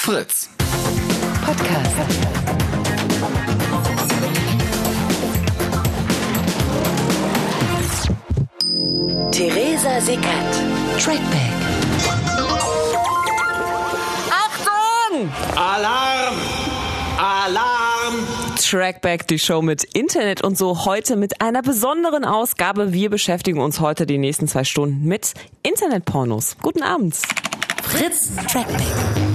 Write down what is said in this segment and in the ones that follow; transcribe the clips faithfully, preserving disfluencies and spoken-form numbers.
Fritz. Podcast. Theresa Sickert. Trackback. Achtung! Alarm! Alarm! Trackback, die Show mit Internet und so, heute mit einer besonderen Ausgabe. Wir beschäftigen uns heute die nächsten zwei Stunden mit Internetpornos. Guten Abend. Fritz Trackback.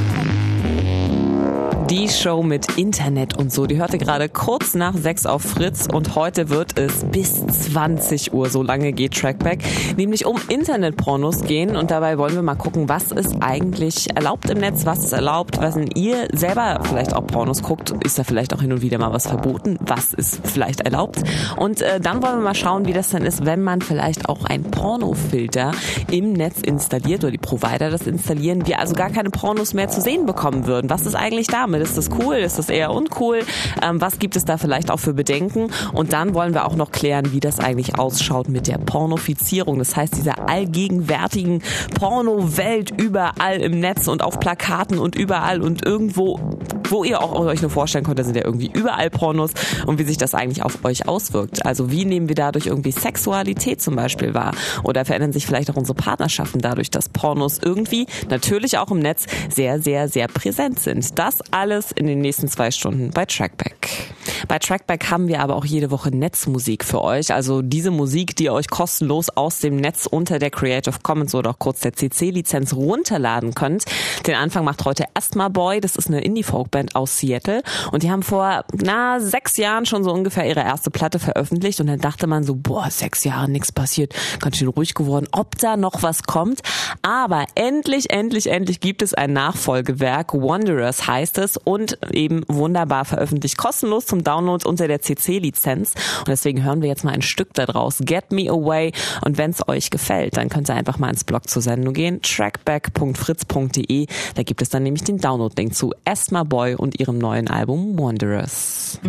Die Show mit Internet und so, die hörte gerade kurz nach sechs auf Fritz und heute wird es bis zwanzig Uhr, so lange geht Trackback, nämlich um Internetpornos gehen und dabei wollen wir mal gucken, was ist eigentlich erlaubt im Netz, was ist erlaubt, was wenn ihr selber vielleicht auch Pornos guckt, ist da vielleicht auch hin und wieder mal was verboten, was ist vielleicht erlaubt und äh, dann wollen wir mal schauen, wie das dann ist, wenn man vielleicht auch einen Pornofilter im Netz installiert oder die Provider das installieren, wir also gar keine Pornos mehr zu sehen bekommen würden. Was ist eigentlich damit? Ist das cool? Ist das eher uncool? Ähm, was gibt es da vielleicht auch für Bedenken? Und dann wollen wir auch noch klären, wie das eigentlich ausschaut mit der Pornofizierung. Das heißt, dieser allgegenwärtigen Porno-Welt überall im Netz und auf Plakaten und überall und irgendwo, wo ihr auch euch nur vorstellen könnt, da sind ja irgendwie überall Pornos und wie sich das eigentlich auf euch auswirkt. Also wie nehmen wir dadurch irgendwie Sexualität zum Beispiel wahr? Oder verändern sich vielleicht auch unsere Partnerschaften dadurch, dass Pornos irgendwie, natürlich auch im Netz, sehr, sehr, sehr präsent sind. Das alles in den nächsten zwei Stunden bei Trackback. Bei Trackback haben wir aber auch jede Woche Netzmusik für euch. Also diese Musik, die ihr euch kostenlos aus dem Netz unter der Creative Commons oder auch kurz der C C-Lizenz runterladen könnt. Den Anfang macht heute Asthma Boy. Das ist eine Indie-Folk-Band aus Seattle. Und die haben vor, na, sechs Jahren schon so ungefähr ihre erste Platte veröffentlicht. Und dann dachte man so, boah, sechs Jahre nichts passiert. Ganz schön ruhig geworden. Ob da noch was kommt? Aber endlich, endlich, endlich gibt es ein Nachfolgewerk. Wanderers heißt es. Und eben wunderbar veröffentlicht. Kostenlos zum Download unter der C C-Lizenz. Und deswegen hören wir jetzt mal ein Stück da draus. Get Me Away. Und wenn es euch gefällt, dann könnt ihr einfach mal ins Blog zur Sendung gehen. trackback punkt fritz punkt de. Da gibt es dann nämlich den Download-Link zu Asthma Boy und ihrem neuen Album Wanderers.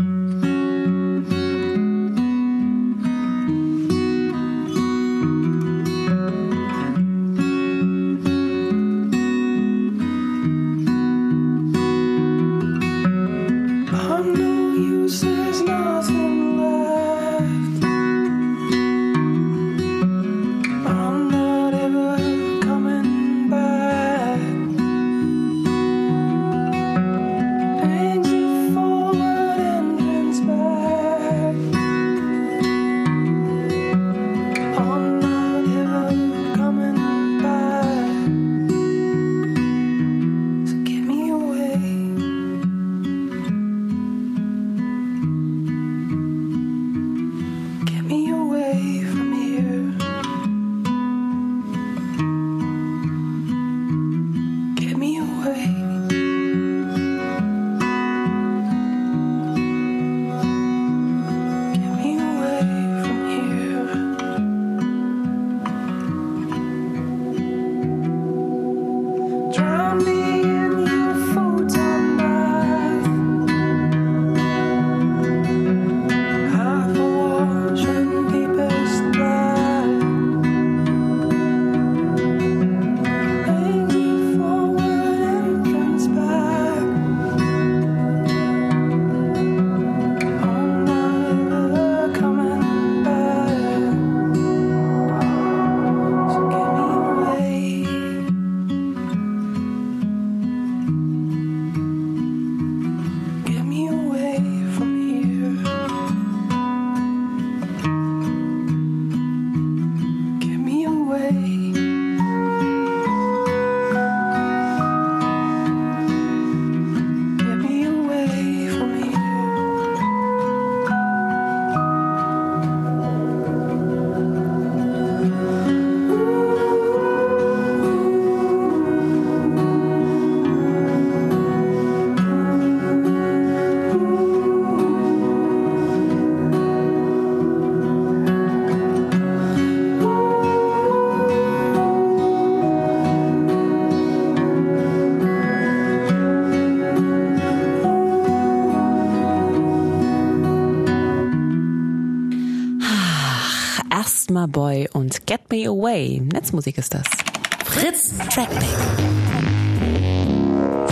Asthma Boy und Get Me Away. Netzmusik ist das. Fritz Trackback.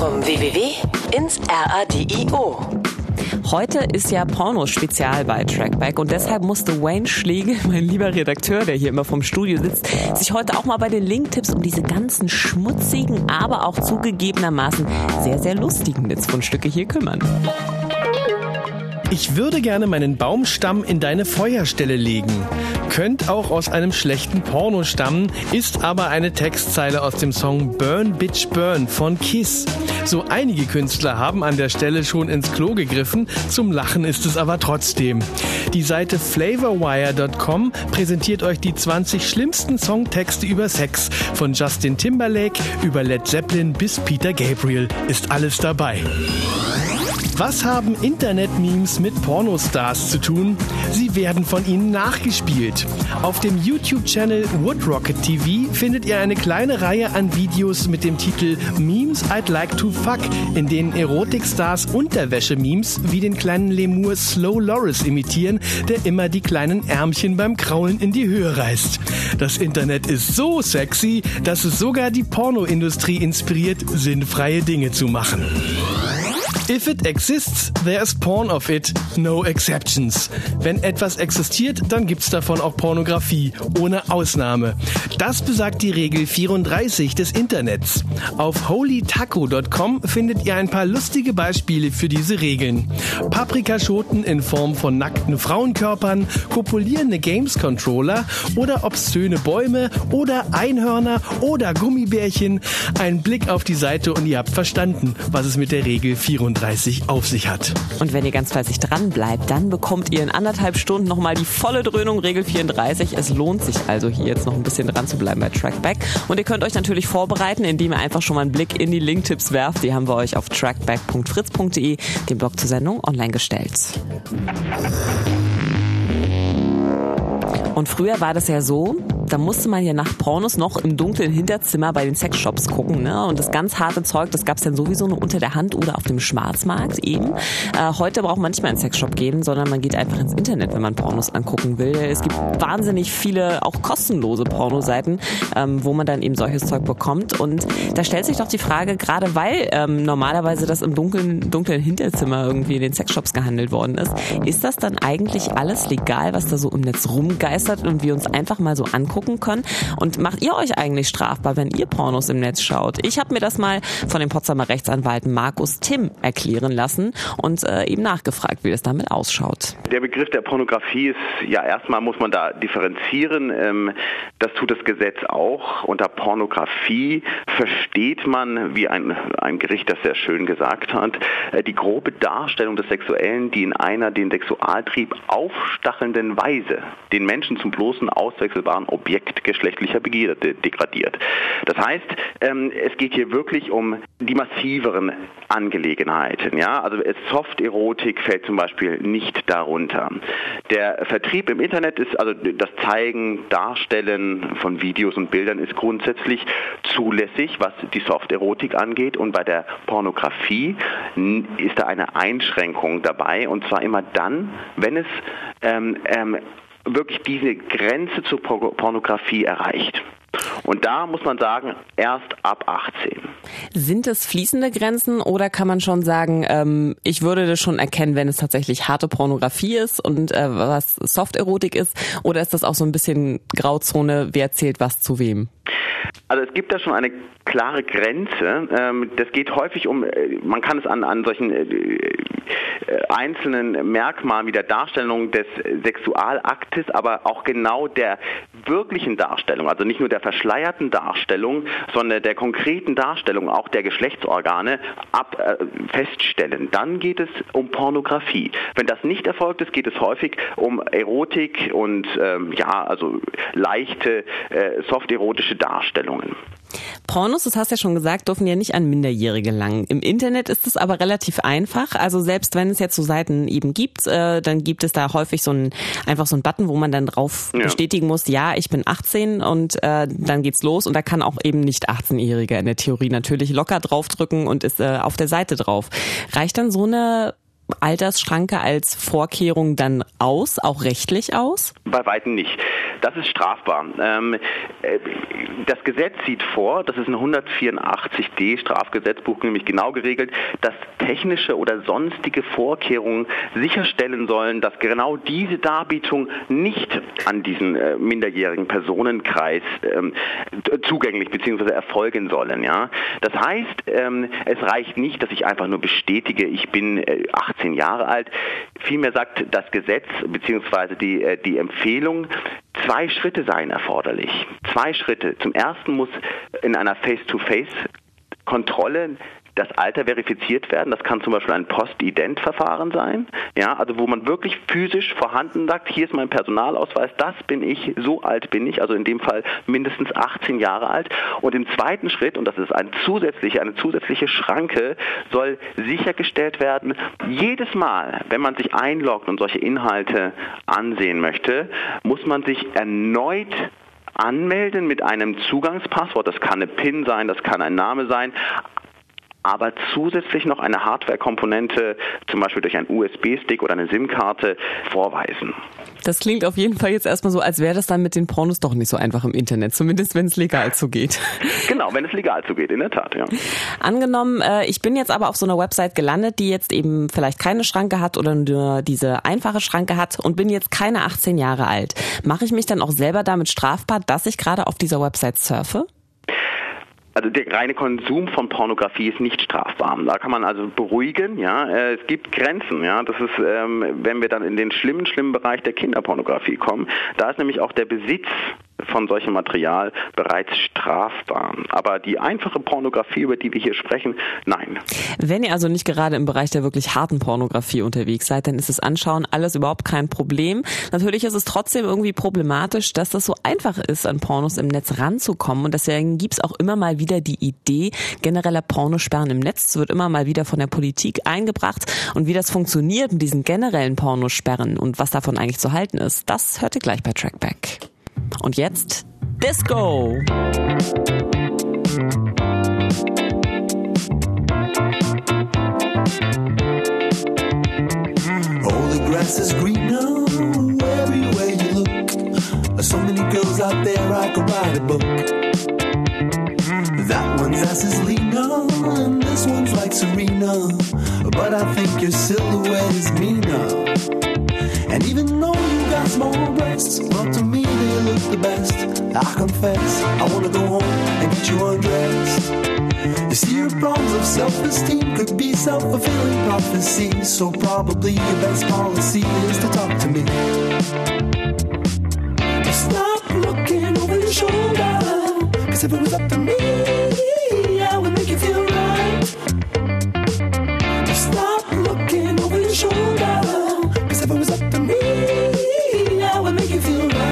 Vom W W W ins R A D I O. Heute ist ja Porno-Spezial bei Trackback und deshalb musste Wayne Schlegel, mein lieber Redakteur, der hier immer vom Studio sitzt, sich heute auch mal bei den Link-Tipps um diese ganzen schmutzigen, aber auch zugegebenermaßen sehr, sehr lustigen Netzfundstücke hier kümmern. Ich würde gerne meinen Baumstamm in deine Feuerstelle legen. Könnt auch aus einem schlechten Porno stammen, ist aber eine Textzeile aus dem Song Burn Bitch Burn von Kiss. So einige Künstler haben an der Stelle schon ins Klo gegriffen, zum Lachen ist es aber trotzdem. Die Seite flavorwire Punkt com präsentiert euch die zwanzig schlimmsten Songtexte über Sex. Von Justin Timberlake über Led Zeppelin bis Peter Gabriel ist alles dabei. Was haben Internet-Memes mit Pornostars zu tun? Sie werden von ihnen nachgespielt. Auf dem YouTube-Channel Woodrocket T V findet ihr eine kleine Reihe an Videos mit dem Titel Memes I'd Like to Fuck, in denen Erotikstars Unterwäsche-Memes wie den kleinen Lemur Slow Loris imitieren, der immer die kleinen Ärmchen beim Kraulen in die Höhe reißt. Das Internet ist so sexy, dass es sogar die Pornoindustrie inspiriert, sinnfreie Dinge zu machen. If it exists, there's porn of it, no exceptions. Wenn etwas existiert, dann gibt's davon auch Pornografie, ohne Ausnahme. Das besagt die Regel vierunddreißig des Internets. Auf holy taco Punkt com findet ihr ein paar lustige Beispiele für diese Regeln. Paprikaschoten in Form von nackten Frauenkörpern, kopulierende Games-Controller oder obszöne Bäume oder Einhörner oder Gummibärchen. Ein Blick auf die Seite und ihr habt verstanden, was es mit der Regel vierunddreißig auf sich hat. Und wenn ihr ganz fleißig dran bleibt, dann bekommt ihr in anderthalb Stunden nochmal die volle Dröhnung Regel vierunddreißig. Es lohnt sich also hier jetzt noch ein bisschen dran zu bleiben bei Trackback. Und ihr könnt euch natürlich vorbereiten, indem ihr einfach schon mal einen Blick in die Link-Tipps werft. Die haben wir euch auf trackback punkt fritz punkt de, dem Blog zur Sendung, online gestellt. Und früher war das ja so, da musste man ja nach Pornos noch im dunklen Hinterzimmer bei den Sexshops gucken, ne? Und das ganz harte Zeug, das gab's dann sowieso nur unter der Hand oder auf dem Schwarzmarkt eben. Äh, heute braucht man nicht mehr in den Sexshop gehen, sondern man geht einfach ins Internet, wenn man Pornos angucken will. Es gibt wahnsinnig viele, auch kostenlose Pornoseiten, ähm, wo man dann eben solches Zeug bekommt. Und da stellt sich doch die Frage, gerade weil ähm, normalerweise das im dunklen, dunklen Hinterzimmer irgendwie in den Sexshops gehandelt worden ist, ist das dann eigentlich alles legal, was da so im Netz rumgeistert und wir uns einfach mal so angucken können? Und macht ihr euch eigentlich strafbar, wenn ihr Pornos im Netz schaut? Ich habe mir das mal von dem Potsdamer Rechtsanwalt Markus Timm erklären lassen und äh, eben nachgefragt, wie das damit ausschaut. Der Begriff der Pornografie ist, ja, erstmal muss man da differenzieren. Ähm, das tut das Gesetz auch. Unter Pornografie versteht man, wie ein, ein Gericht das sehr schön gesagt hat, äh, die grobe Darstellung des Sexuellen, die in einer den Sexualtrieb aufstachelnden Weise den Menschen zum bloßen, auswechselbaren Objekt geschlechtlicher Begierde degradiert. Das heißt, ähm, es geht hier wirklich um die massiveren Angelegenheiten. Ja? Also Soft-Erotik fällt zum Beispiel nicht darunter. Der Vertrieb im Internet ist, also das Zeigen, Darstellen von Videos und Bildern ist grundsätzlich zulässig, was die Soft-Erotik angeht. Und bei der Pornografie ist da eine Einschränkung dabei. Und zwar immer dann, wenn es ähm, ähm, wirklich diese Grenze zur Pornografie erreicht. Und da muss man sagen, erst ab achtzehn. Sind es fließende Grenzen oder kann man schon sagen, ähm, ich würde das schon erkennen, wenn es tatsächlich harte Pornografie ist und äh, was Soft-Erotik ist? Oder ist das auch so ein bisschen Grauzone, wer zählt was zu wem? Also es gibt da schon eine klare Grenze. Das geht häufig um, man kann es an, an solchen einzelnen Merkmalen wie der Darstellung des Sexualaktes, aber auch genau der wirklichen Darstellung, also nicht nur der verschleierten Darstellung, sondern der konkreten Darstellung auch der Geschlechtsorgane ab, äh, feststellen. Dann geht es um Pornografie. Wenn das nicht erfolgt ist, geht es häufig um Erotik und ähm, ja, also leichte, äh, soft-erotische Darstellungen. Pornos, das hast du ja schon gesagt, dürfen ja nicht an Minderjährige gelangen. Im Internet ist es aber relativ einfach. Also selbst wenn es jetzt so Seiten eben gibt, äh, dann gibt es da häufig so ein einfach so einen Button, wo man dann drauf ja. bestätigen muss, ja, ich bin achtzehn und äh, dann geht's los. Und da kann auch eben nicht achtzehnjähriger in der Theorie natürlich locker draufdrücken und ist äh, auf der Seite drauf. Reicht dann so eine Altersschranke als Vorkehrung dann aus, auch rechtlich aus? Bei weitem nicht. Das ist strafbar. Ähm, das Gesetz sieht vor, das ist in hundertvierundachtzig d Strafgesetzbuch nämlich genau geregelt, dass technische oder sonstige Vorkehrungen sicherstellen sollen, dass genau diese Darbietung nicht an diesen äh, minderjährigen Personenkreis ähm, zugänglich bzw. erfolgen sollen. Ja? Das heißt, ähm, es reicht nicht, dass ich einfach nur bestätige, ich bin äh, achtzehn Jahre alt. Vielmehr sagt das Gesetz bzw. die, äh, die Empfehlung, zwei Schritte seien erforderlich. Zwei Schritte. Zum ersten muss in einer Face-to-Face-Kontrolle das Alter verifiziert werden. Das kann zum Beispiel ein Postident-Verfahren sein, ja, also wo man wirklich physisch vorhanden sagt, hier ist mein Personalausweis, das bin ich, so alt bin ich, also in dem Fall mindestens achtzehn Jahre alt. Und im zweiten Schritt, und das ist ein zusätzliche, eine zusätzliche Schranke, soll sichergestellt werden, jedes Mal, wenn man sich einloggt und solche Inhalte ansehen möchte, muss man sich erneut anmelden mit einem Zugangspasswort. Das kann eine PIN sein, das kann ein Name sein, aber zusätzlich noch eine Hardware-Komponente, zum Beispiel durch einen U S B-Stick oder eine SIM-Karte, vorweisen. Das klingt auf jeden Fall jetzt erstmal so, als wäre das dann mit den Pornos doch nicht so einfach im Internet, zumindest wenn es legal zugeht. Genau, wenn es legal zugeht, in der Tat, ja. Angenommen, ich bin jetzt aber auf so einer Website gelandet, die jetzt eben vielleicht keine Schranke hat oder nur diese einfache Schranke hat und bin jetzt keine achtzehn Jahre alt. Mache ich mich dann auch selber damit strafbar, dass ich gerade auf dieser Website surfe? Also der reine Konsum von Pornografie ist nicht strafbar. Da kann man also beruhigen, ja. Es gibt Grenzen, ja. Das ist, ähm, wenn wir dann in den schlimmen, schlimmen Bereich der Kinderpornografie kommen. Da ist nämlich auch der Besitz von solchem Material bereits strafbar. Aber die einfache Pornografie, über die wir hier sprechen, nein. Wenn ihr also nicht gerade im Bereich der wirklich harten Pornografie unterwegs seid, dann ist das Anschauen alles überhaupt kein Problem. Natürlich ist es trotzdem irgendwie problematisch, dass das so einfach ist, an Pornos im Netz ranzukommen. Und deswegen gibt's auch immer mal wieder die Idee genereller Pornosperren im Netz. Es wird immer mal wieder von der Politik eingebracht. Und wie das funktioniert mit diesen generellen Pornosperren und was davon eigentlich zu halten ist, das hört ihr gleich bei Trackback. Und jetzt Disco! All the grass is greener everywhere you look. So many girls out there I could write a book. That one's ass is leaner and this one's like Serena, but I think your silhouette is meaner. And even though you got small breasts, well to me they look the best. I confess, I wanna go home and get you undressed. You see, your problems of self-esteem could be self-fulfilling prophecies. So probably your best policy is to talk to me. Stop looking over your shoulder, 'cause if it was up to me, I would make you feel right. Stop looking over your shoulder, 'cause if it was up to me, I would make you feel right.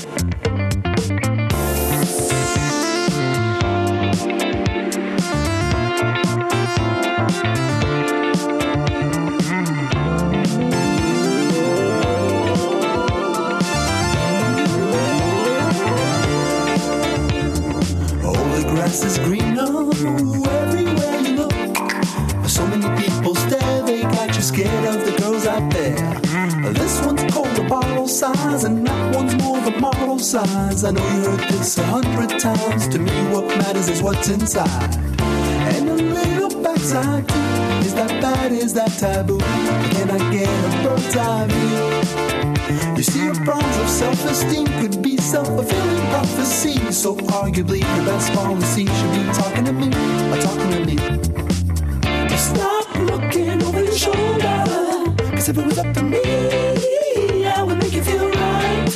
Is greener everywhere you look. So many people stare, they got you scared of the girls out there. This one's called a bottle size and that one's more of a model size. I know you heard this a hundred times. To me what matters is what's inside. And a little backside too. Is that bad, is that taboo? Can I get a bird's eye view? You see, your problems of self-esteem could be self-fulfilling prophecy. So arguably your best policy should be talking to me, or talking to me. Stop looking over your shoulder, 'cause if it was up to me, I would make you feel right.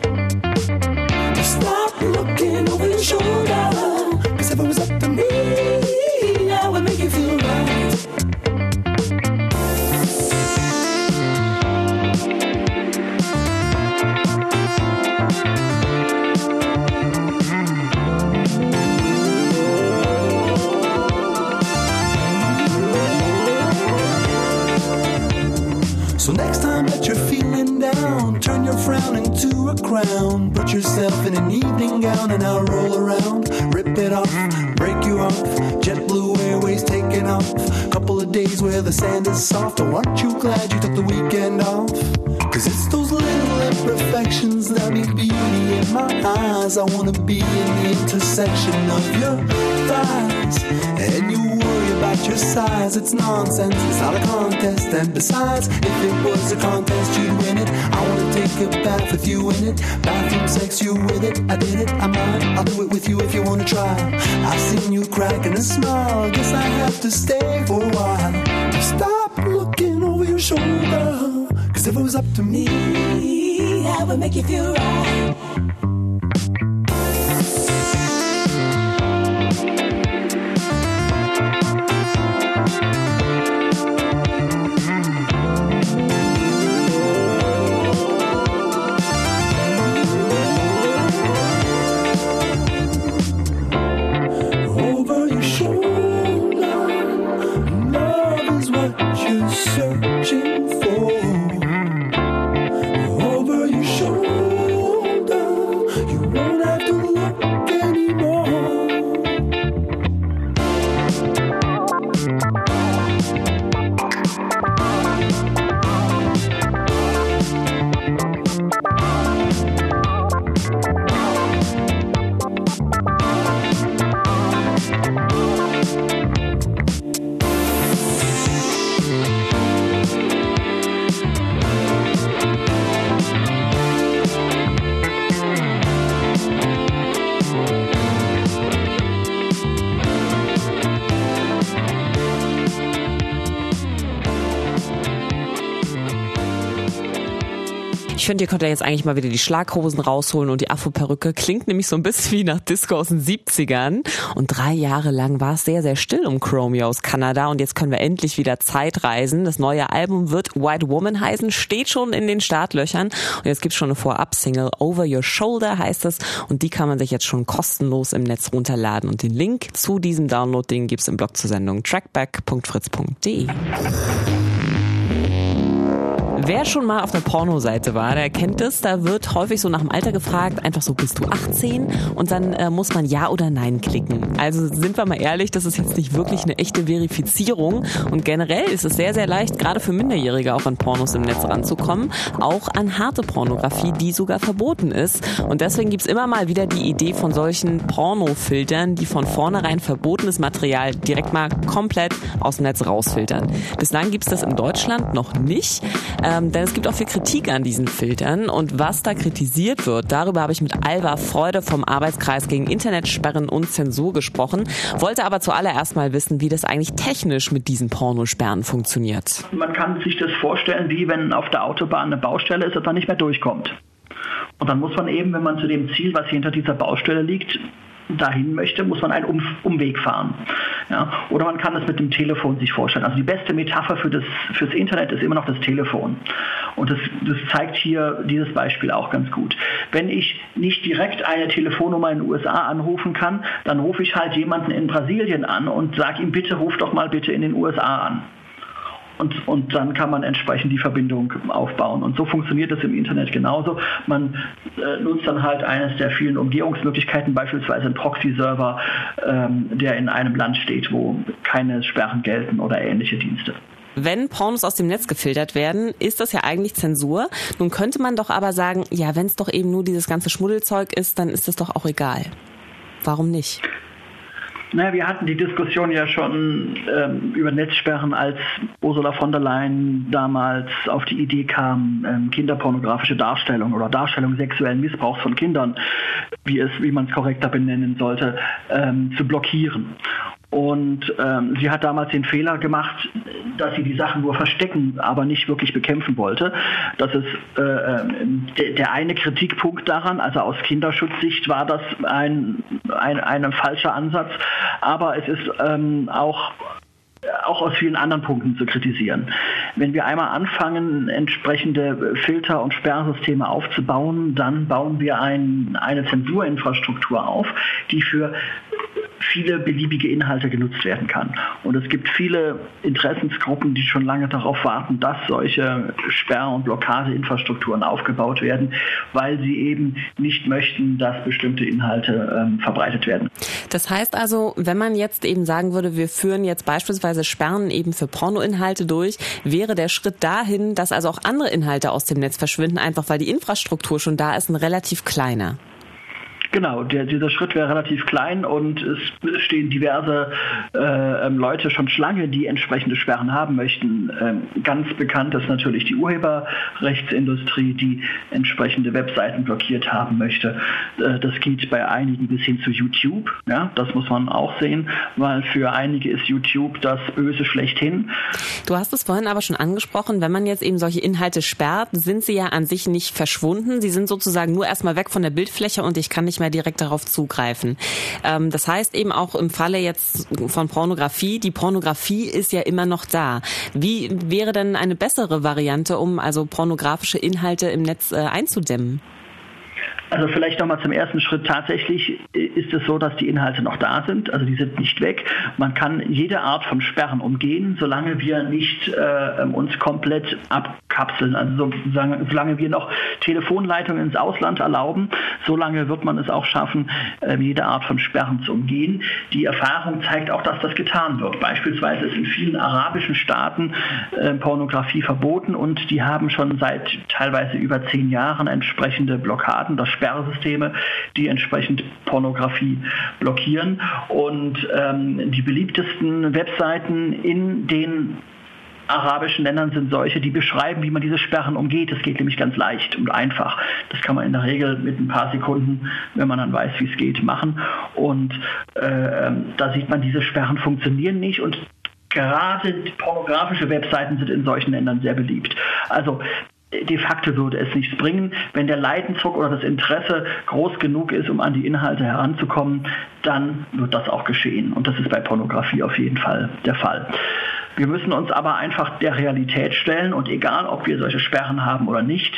Stop looking over your shoulder, 'cause if it was up to me, I would make you feel right. So next time that you're feeling down, turn your frown into a crown. Put yourself in an evening gown and I'll roll around. Rip it off, break you off. JetBlue Airways taking off. Couple of days where the sand is soft. Oh, aren't you glad you took the weekend off? Cause it's those little imperfections that make beauty in my eyes. I wanna be in the intersection of your thighs. And you worry about your size, it's nonsense, it's not a contest. And besides, if it was a contest, you'd win it. I wanna take a bath with you in it. Bathroom sex, you with it, I did it, I might. I'll do it with you if you wanna try. I've seen you cracking a smile, guess I have to stay for a while. Stop looking over your shoulder, cause if it was up to me, I would make you feel right. Searching for over your shoulder, you won't have to look anymore. Ich finde, ihr könnt ja jetzt eigentlich mal wieder die Schlaghosen rausholen und die Afro-Perücke. Klingt nämlich so ein bisschen wie nach Disco aus den siebzigern. Und drei Jahre lang war es sehr, sehr still um Chromeo aus Kanada. Und jetzt können wir endlich wieder Zeit reisen. Das neue Album wird White Woman heißen, steht schon in den Startlöchern. Und jetzt gibt's schon eine Vorab-Single, Over Your Shoulder heißt es. Und die kann man sich jetzt schon kostenlos im Netz runterladen. Und den Link zu diesem Download, den gibt's im Blog zur Sendung trackback punkt fritz punkt de. Wer schon mal auf einer Pornoseite war, der kennt es. Da wird häufig so nach dem Alter gefragt, einfach so, bist du achtzehn? Und dann äh, muss man Ja oder Nein klicken. Also sind wir mal ehrlich, das ist jetzt nicht wirklich eine echte Verifizierung. Und generell ist es sehr, sehr leicht, gerade für Minderjährige auch an Pornos im Netz ranzukommen. Auch an harte Pornografie, die sogar verboten ist. Und deswegen gibt's immer mal wieder die Idee von solchen Pornofiltern, die von vornherein verbotenes Material direkt mal komplett aus dem Netz rausfiltern. Bislang gibt's das in Deutschland noch nicht. Ähm, denn es gibt auch viel Kritik an diesen Filtern und was da kritisiert wird, darüber habe ich mit Alva Freude vom Arbeitskreis gegen Internetsperren und Zensur gesprochen, wollte aber zuallererst mal wissen, wie das eigentlich technisch mit diesen Pornosperren funktioniert. Man kann sich das vorstellen, wie wenn auf der Autobahn eine Baustelle ist und man nicht mehr durchkommt. Und dann muss man eben, wenn man zu dem Ziel, was hinter dieser Baustelle liegt, dahin möchte, muss man einen um Umweg fahren. Ja? Oder man kann das mit dem Telefon sich vorstellen. Also die beste Metapher für das fürs Internet ist immer noch das Telefon. Und das, das zeigt hier dieses Beispiel auch ganz gut. Wenn ich nicht direkt eine Telefonnummer in den U S A anrufen kann, dann rufe ich halt jemanden in Brasilien an und sage ihm, bitte ruf doch mal bitte in den U S A an. Und, und dann kann man entsprechend die Verbindung aufbauen. Und so funktioniert das im Internet genauso. Man äh, nutzt dann halt eines der vielen Umgehungsmöglichkeiten, beispielsweise einen Proxy-Server, ähm, der in einem Land steht, wo keine Sperren gelten oder ähnliche Dienste. Wenn Pornos aus dem Netz gefiltert werden, ist das ja eigentlich Zensur. Nun könnte man doch aber sagen, ja, wenn es doch eben nur dieses ganze Schmuddelzeug ist, dann ist das doch auch egal. Warum nicht? Naja, wir hatten die Diskussion ja schon ähm, über Netzsperren, als Ursula von der Leyen damals auf die Idee kam, ähm, kinderpornografische Darstellung oder Darstellung sexuellen Missbrauchs von Kindern, wie es, wie man es korrekter benennen sollte, ähm, zu blockieren. Und ähm, sie hat damals den Fehler gemacht, dass sie die Sachen nur verstecken, aber nicht wirklich bekämpfen wollte. Das ist äh, de, der eine Kritikpunkt daran, also aus Kinderschutzsicht war das ein, ein, ein falscher Ansatz, aber es ist ähm, auch auch aus vielen anderen Punkten zu kritisieren. Wenn wir einmal anfangen, entsprechende Filter- und Sperrsysteme aufzubauen, dann bauen wir ein, eine Zensurinfrastruktur auf, die für viele beliebige Inhalte genutzt werden kann. Und es gibt viele Interessensgruppen, die schon lange darauf warten, dass solche Sperr- und Blockadeinfrastrukturen aufgebaut werden, weil sie eben nicht möchten, dass bestimmte Inhalte ähm, verbreitet werden. Das heißt also, wenn man jetzt eben sagen würde, wir führen jetzt beispielsweise Sperren eben für Pornoinhalte durch, wäre der Schritt dahin, dass also auch andere Inhalte aus dem Netz verschwinden, einfach weil die Infrastruktur schon da ist, ein relativ kleiner. Genau, der, dieser Schritt wäre relativ klein und es stehen diverse äh, Leute schon Schlange, die entsprechende Sperren haben möchten. Ähm, ganz bekannt ist natürlich die Urheberrechtsindustrie, die entsprechende Webseiten blockiert haben möchte. Äh, das geht bei einigen bis hin zu YouTube. Ja, das muss man auch sehen, weil für einige ist YouTube das Böse schlechthin. Du hast es vorhin aber schon angesprochen, wenn man jetzt eben solche Inhalte sperrt, sind sie ja an sich nicht verschwunden. Sie sind sozusagen nur erstmal weg von der Bildfläche und ich kann nicht mehr direkt darauf zugreifen. Ähm, das heißt eben auch im Falle jetzt von Pornografie, die Pornografie ist ja immer noch da. Wie wäre denn eine bessere Variante, um also pornografische Inhalte im Netz äh, einzudämmen? Also vielleicht nochmal zum ersten Schritt. Tatsächlich ist es so, dass die Inhalte noch da sind, also die sind nicht weg. Man kann jede Art von Sperren umgehen, solange wir nicht äh, uns komplett abkapseln. Also solange, solange wir noch Telefonleitungen ins Ausland erlauben, solange wird man es auch schaffen, äh, jede Art von Sperren zu umgehen. Die Erfahrung zeigt auch, dass das getan wird. Beispielsweise ist in vielen arabischen Staaten äh, Pornografie verboten und die haben schon seit teilweise über zehn Jahren entsprechende Blockaden, das Sperrsysteme, die entsprechend Pornografie blockieren. Und ähm, die beliebtesten Webseiten in den arabischen Ländern sind solche, die beschreiben, wie man diese Sperren umgeht. Das geht nämlich ganz leicht und einfach. Das kann man in der Regel mit ein paar Sekunden, wenn man dann weiß, wie es geht, machen. Und äh, da sieht man, diese Sperren funktionieren nicht und gerade pornografische Webseiten sind in solchen Ländern sehr beliebt. Also de facto würde es nichts bringen. Wenn der Leidensdruck oder das Interesse groß genug ist, um an die Inhalte heranzukommen, dann wird das auch geschehen. Und das ist bei Pornografie auf jeden Fall der Fall. Wir müssen uns aber einfach der Realität stellen und egal, ob wir solche Sperren haben oder nicht,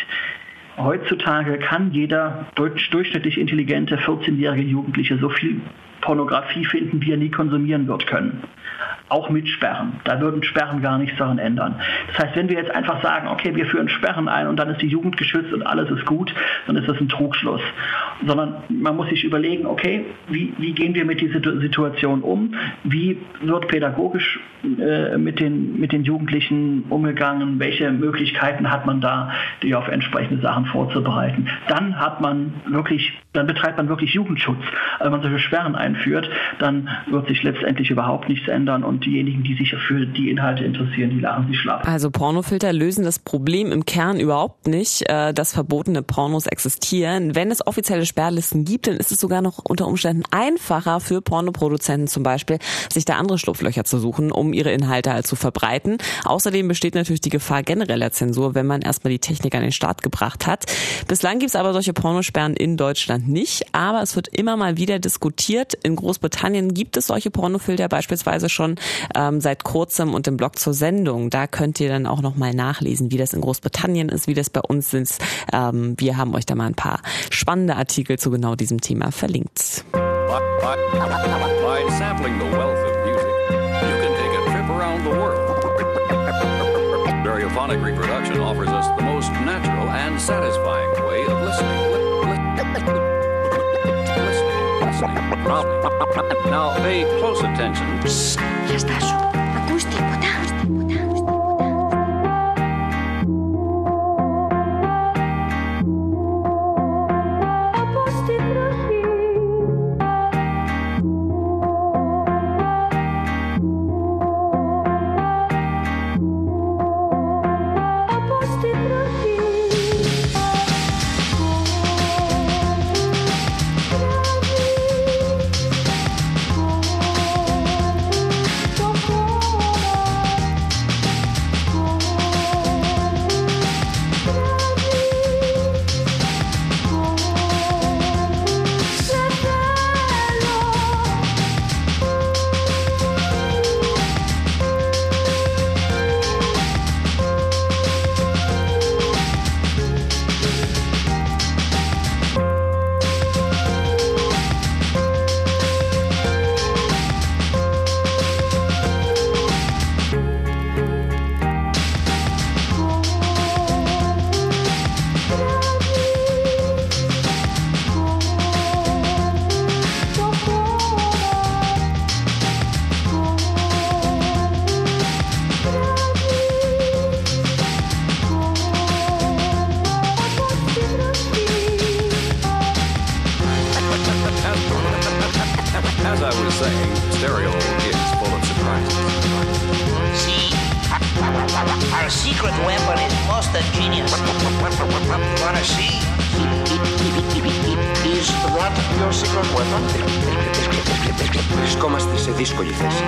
heutzutage kann jeder durchschnittlich intelligente vierzehnjährige Jugendliche so viel Pornografie finden, wie er nie konsumieren wird können. Auch mit Sperren. Da würden Sperren gar nichts daran ändern. Das heißt, wenn wir jetzt einfach sagen, okay, wir führen Sperren ein und dann ist die Jugend geschützt und alles ist gut, dann ist das ein Trugschluss. Sondern man muss sich überlegen, okay, wie, wie gehen wir mit dieser Situation um? Wie wird pädagogisch äh, mit den, mit den Jugendlichen umgegangen? Welche Möglichkeiten hat man da, die auf entsprechende Sachen vorzubereiten? Dann hat man wirklich, dann betreibt man wirklich Jugendschutz. Also wenn man solche Sperren einführt, dann wird sich letztendlich überhaupt nichts ändern und diejenigen, die sich für die Inhalte interessieren, die lachen sich schlapp. Also Pornofilter lösen das Problem im Kern überhaupt nicht, dass verbotene Pornos existieren. Wenn es offizielle Sperrlisten gibt, dann ist es sogar noch unter Umständen einfacher für Pornoproduzenten zum Beispiel, sich da andere Schlupflöcher zu suchen, um ihre Inhalte halt zu verbreiten. Außerdem besteht natürlich die Gefahr genereller Zensur, wenn man erstmal die Technik an den Start gebracht hat. Bislang gibt es aber solche Pornosperren in Deutschland nicht, aber es wird immer mal wieder diskutiert. In Großbritannien gibt es solche Pornofilter beispielsweise schon ähm, seit kurzem und im Blog zur Sendung. Da könnt ihr dann auch nochmal nachlesen, wie das in Großbritannien ist, wie das bei uns ist. Ähm, wir haben euch da mal ein paar spannende Artikel zu genau diesem Thema verlinkt. By, by, by sampling the wealth of music, you can take a trip around the world. Stereophonic reproduction offers us the most natural and satisfying way of listening. Now pay close attention. Για στάσου. Ακούς τίποτα. stereo is full of surprises. See, our secret weapon is most ingenious. Wanna see? Is that your secret weapon? Βρισκόμαστε σε δύσκολη θέση.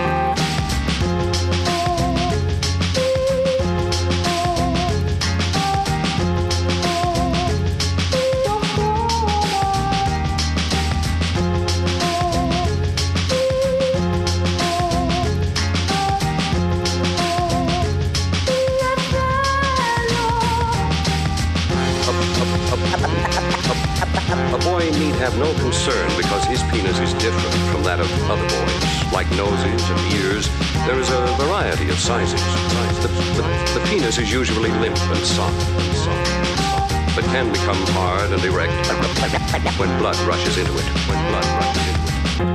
A boy need have no concern because his penis is different from that of other boys. Like noses and ears, there is a variety of sizes. The, the, the penis is usually limp and soft, and soft, and soft, but can become hard and erect when blood rushes into it. When blood rushes into it.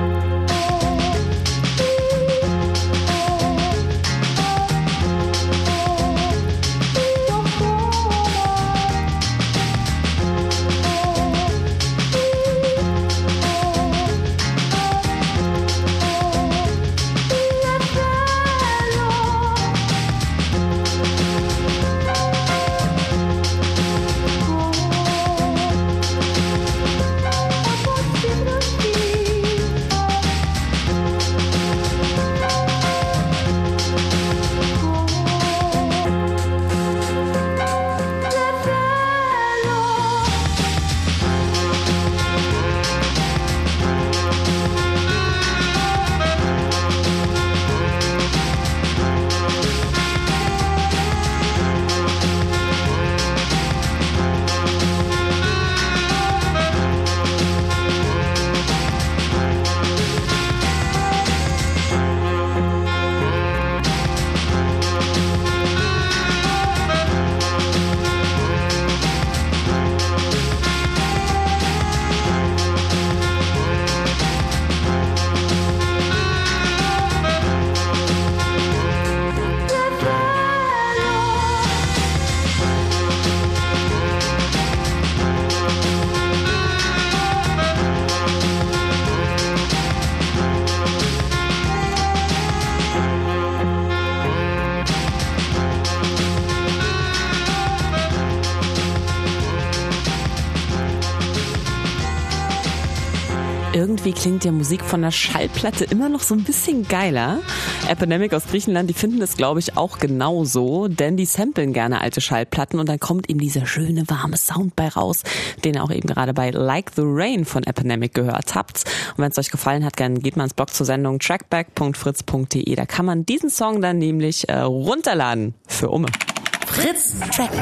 Irgendwie klingt ja Musik von der Schallplatte immer noch so ein bisschen geiler. Epidemic aus Griechenland, die finden das, glaube ich, auch genauso, denn die samplen gerne alte Schallplatten und dann kommt eben dieser schöne, warme Sound bei raus, den ihr auch eben gerade bei Like the Rain von Epidemic gehört habt. Und wenn es euch gefallen hat, dann geht mal ins Blog zur Sendung trackback punkt fritz punkt de. Da kann man diesen Song dann nämlich äh, runterladen für Umme. Fritz Trackback.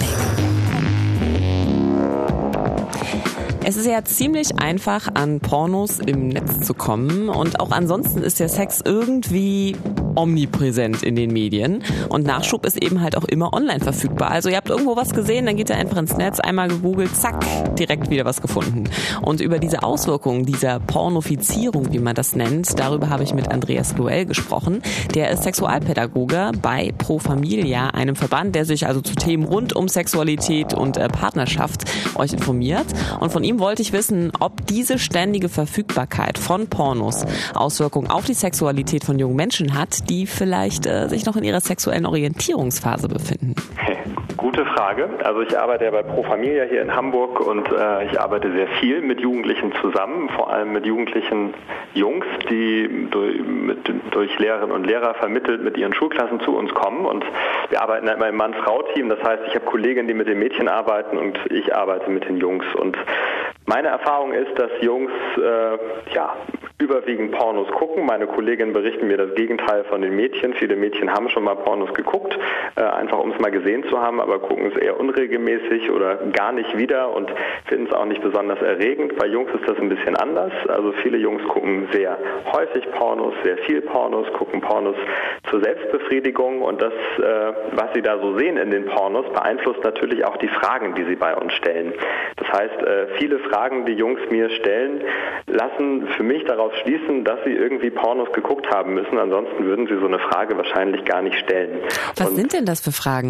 Es ist ja ziemlich einfach, an Pornos im Netz zu kommen und auch ansonsten ist der Sex irgendwie omnipräsent in den Medien und Nachschub ist eben halt auch immer online verfügbar. Also ihr habt irgendwo was gesehen, dann geht ihr einfach ins Netz, einmal gegoogelt, zack, direkt wieder was gefunden. Und über diese Auswirkungen dieser Pornofizierung, wie man das nennt, darüber habe ich mit Andreas Loel gesprochen. Der ist Sexualpädagoge bei Pro Familia, einem Verband, der sich also zu Themen rund um Sexualität und äh, Partnerschaft euch informiert. Und von ihm wollte ich wissen, ob diese ständige Verfügbarkeit von Pornos Auswirkungen auf die Sexualität von jungen Menschen hat, die vielleicht äh, sich noch in ihrer sexuellen Orientierungsphase befinden. Hey, gute Frage. Also ich arbeite ja bei Pro Familia hier in Hamburg und äh, ich arbeite sehr viel mit Jugendlichen zusammen, vor allem mit jugendlichen Jungs, die durch, mit, durch Lehrerinnen und Lehrer vermittelt mit ihren Schulklassen zu uns kommen und wir arbeiten immer im Mann-Frau-Team, das heißt, ich habe Kolleginnen, die mit den Mädchen arbeiten und ich arbeite mit den Jungs und meine Erfahrung ist, dass Jungs äh, ja, überwiegend Pornos gucken. Meine Kolleginnen berichten mir das Gegenteil von den Mädchen. Viele Mädchen haben schon mal Pornos geguckt, äh, einfach um es mal gesehen zu haben, aber gucken es eher unregelmäßig oder gar nicht wieder und finden es auch nicht besonders erregend. Bei Jungs ist das ein bisschen anders. Also viele Jungs gucken sehr häufig Pornos, sehr viel Pornos, gucken Pornos zur Selbstbefriedigung und das, äh, was sie da so sehen in den Pornos, beeinflusst natürlich auch die Fragen, die sie bei uns stellen. Das heißt, äh, viele Fragen, die Jungs mir stellen, lassen für mich daraus schließen, dass sie irgendwie Pornos geguckt haben müssen. Ansonsten würden sie so eine Frage wahrscheinlich gar nicht stellen. Was und sind denn das für Fragen?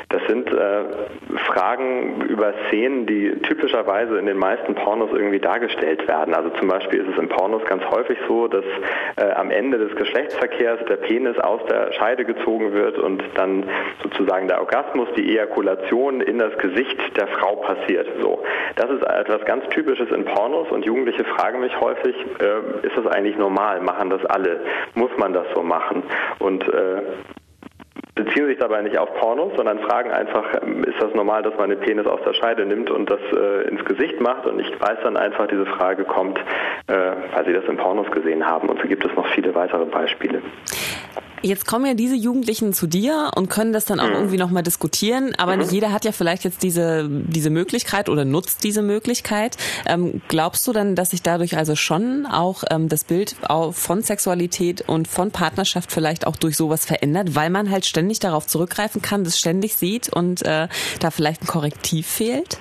Das sind äh, Fragen über Szenen, die typischerweise in den meisten Pornos irgendwie dargestellt werden. Also zum Beispiel ist es in Pornos ganz häufig so, dass äh, am Ende des Geschlechtsverkehrs der Penis aus der Scheide gezogen wird und dann sozusagen der Orgasmus, die Ejakulation in das Gesicht der Frau passiert. So, das ist etwas ganz Typisches in Pornos und Jugendliche fragen mich häufig, äh, ist das eigentlich normal? Machen das alle? Muss man das so machen? Und äh, beziehen sich dabei nicht auf Pornos, sondern fragen einfach, ist das normal, dass man den Penis aus der Scheide nimmt und das äh, ins Gesicht macht? Und ich weiß dann einfach, diese Frage kommt, äh, weil sie das in Pornos gesehen haben. Und so gibt es noch viele weitere Beispiele. Jetzt kommen ja diese Jugendlichen zu dir und können das dann auch mhm. irgendwie nochmal diskutieren, aber mhm. nicht jeder hat ja vielleicht jetzt diese diese Möglichkeit oder nutzt diese Möglichkeit. Ähm, glaubst du dann, dass sich dadurch also schon auch ähm, das Bild auch von Sexualität und von Partnerschaft vielleicht auch durch sowas verändert, weil man halt ständig darauf zurückgreifen kann, das ständig sieht und äh, da vielleicht ein Korrektiv fehlt?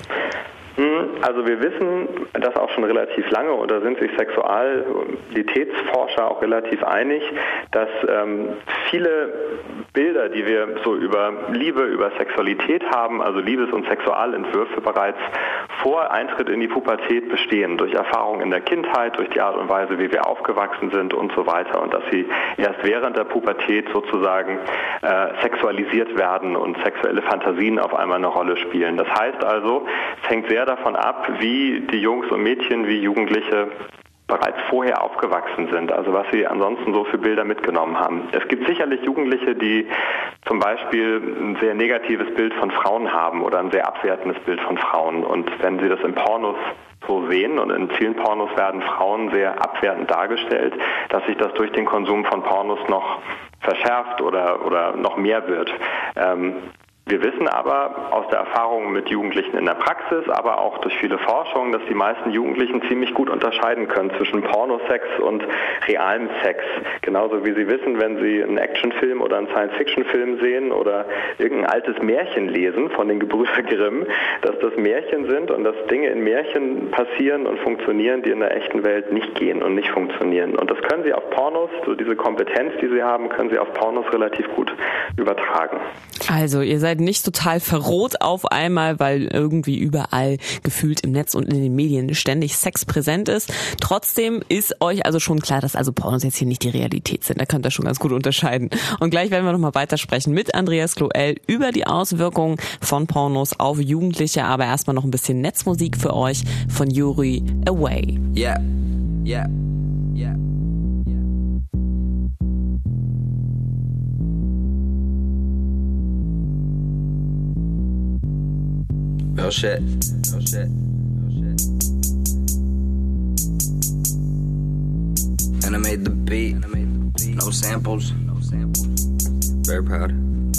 Also wir wissen das auch schon relativ lange und da sind sich Sexualitätsforscher auch relativ einig, dass ähm, viele Bilder, die wir so über Liebe, über Sexualität haben, also Liebes- und Sexualentwürfe bereits vor Eintritt in die Pubertät bestehen, durch Erfahrungen in der Kindheit, durch die Art und Weise, wie wir aufgewachsen sind und so weiter und dass sie erst während der Pubertät sozusagen äh, sexualisiert werden und sexuelle Fantasien auf einmal eine Rolle spielen. Das heißt also, es hängt sehr davon ab, wie die Jungs und Mädchen, wie Jugendliche bereits vorher aufgewachsen sind, also was sie ansonsten so für Bilder mitgenommen haben. Es gibt sicherlich Jugendliche, die zum Beispiel ein sehr negatives Bild von Frauen haben oder ein sehr abwertendes Bild von Frauen und wenn sie das in Pornos so sehen und in vielen Pornos werden Frauen sehr abwertend dargestellt, dass sich das durch den Konsum von Pornos noch verschärft oder, oder noch mehr wird. Ähm, Wir wissen aber aus der Erfahrung mit Jugendlichen in der Praxis, aber auch durch viele Forschungen, dass die meisten Jugendlichen ziemlich gut unterscheiden können zwischen Pornosex und realem Sex. Genauso wie sie wissen, wenn sie einen Actionfilm oder einen Science-Fiction-Film sehen oder irgendein altes Märchen lesen von den Gebrüder Grimm, dass das Märchen sind und dass Dinge in Märchen passieren und funktionieren, die in der echten Welt nicht gehen und nicht funktionieren. Und das können sie auf Pornos, so diese Kompetenz, die sie haben, können sie auf Pornos relativ gut übertragen. Also ihr seid nicht total verroht auf einmal, weil irgendwie überall gefühlt im Netz und in den Medien ständig Sex präsent ist. Trotzdem ist euch also schon klar, dass also Pornos jetzt hier nicht die Realität sind. Da könnt ihr schon ganz gut unterscheiden. Und gleich werden wir nochmal weitersprechen mit Andreas Cloel über die Auswirkungen von Pornos auf Jugendliche. Aber erstmal noch ein bisschen Netzmusik für euch von Yuri Away. Yeah, yeah, yeah. Oh shit, oh shit, oh shit. And I made the beat, no samples, no samples. Very proud.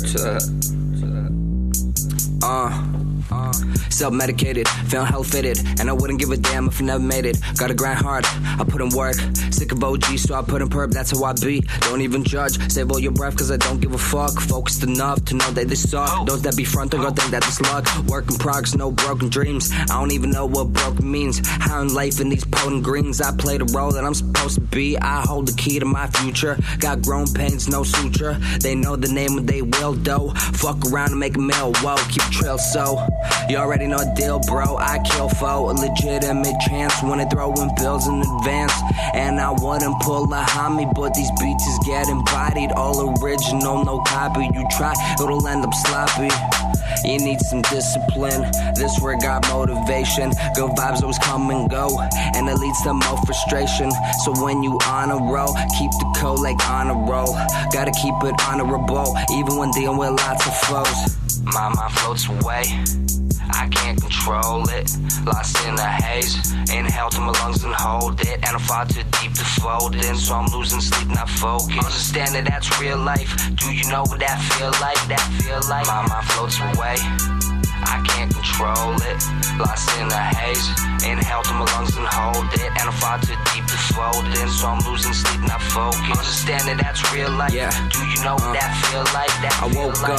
Uh, uh, self-medicated, feeling hell-fitted, and I wouldn't give a damn if I never made it. Gotta grind hard, I put in work, sick of O G, so I put in perp, that's how I be. Don't even judge, save all your breath, cause I don't give a fuck. Focused enough to know that they suck. Those that be frontin' gon' think that it's luck. Work in progress, no broken dreams. I don't even know what broken means. How in life in these potent greens, I play the role that I'm supposed to be. I hold the key to my future. Got grown pains, no suture. They know the name when they will, though. Fuck around and make a meal, whoa, keep trail so. You already know the deal, bro. I kill foe, a legitimate chance when I throw in bills in advance. And I wouldn't pull a homie, but these beats is getting bodied. All original, no copy. You try, it'll end up sloppy. You need some discipline. This where got motivation. Good vibes always come and go, and it leads to more frustration. So when you on a roll, keep the code like on a roll. Gotta keep it honorable, even when dealing with lots of foes. My mind floats away, I can't control it. Lost in the haze, inhale to my lungs and hold it. And I fall too deep to fold in, so I'm losing sleep, not focus. Understand that that's real life. Do you know what that feel like? That feel like my mind floats away, I can't control it. Lost in the haze, inhale to my lungs and hold it. And I fall too deep to fold in, so I'm losing sleep, not focus. Understand that that's real life. Yeah. Do you know what uh, that feel like? That I woke like, up.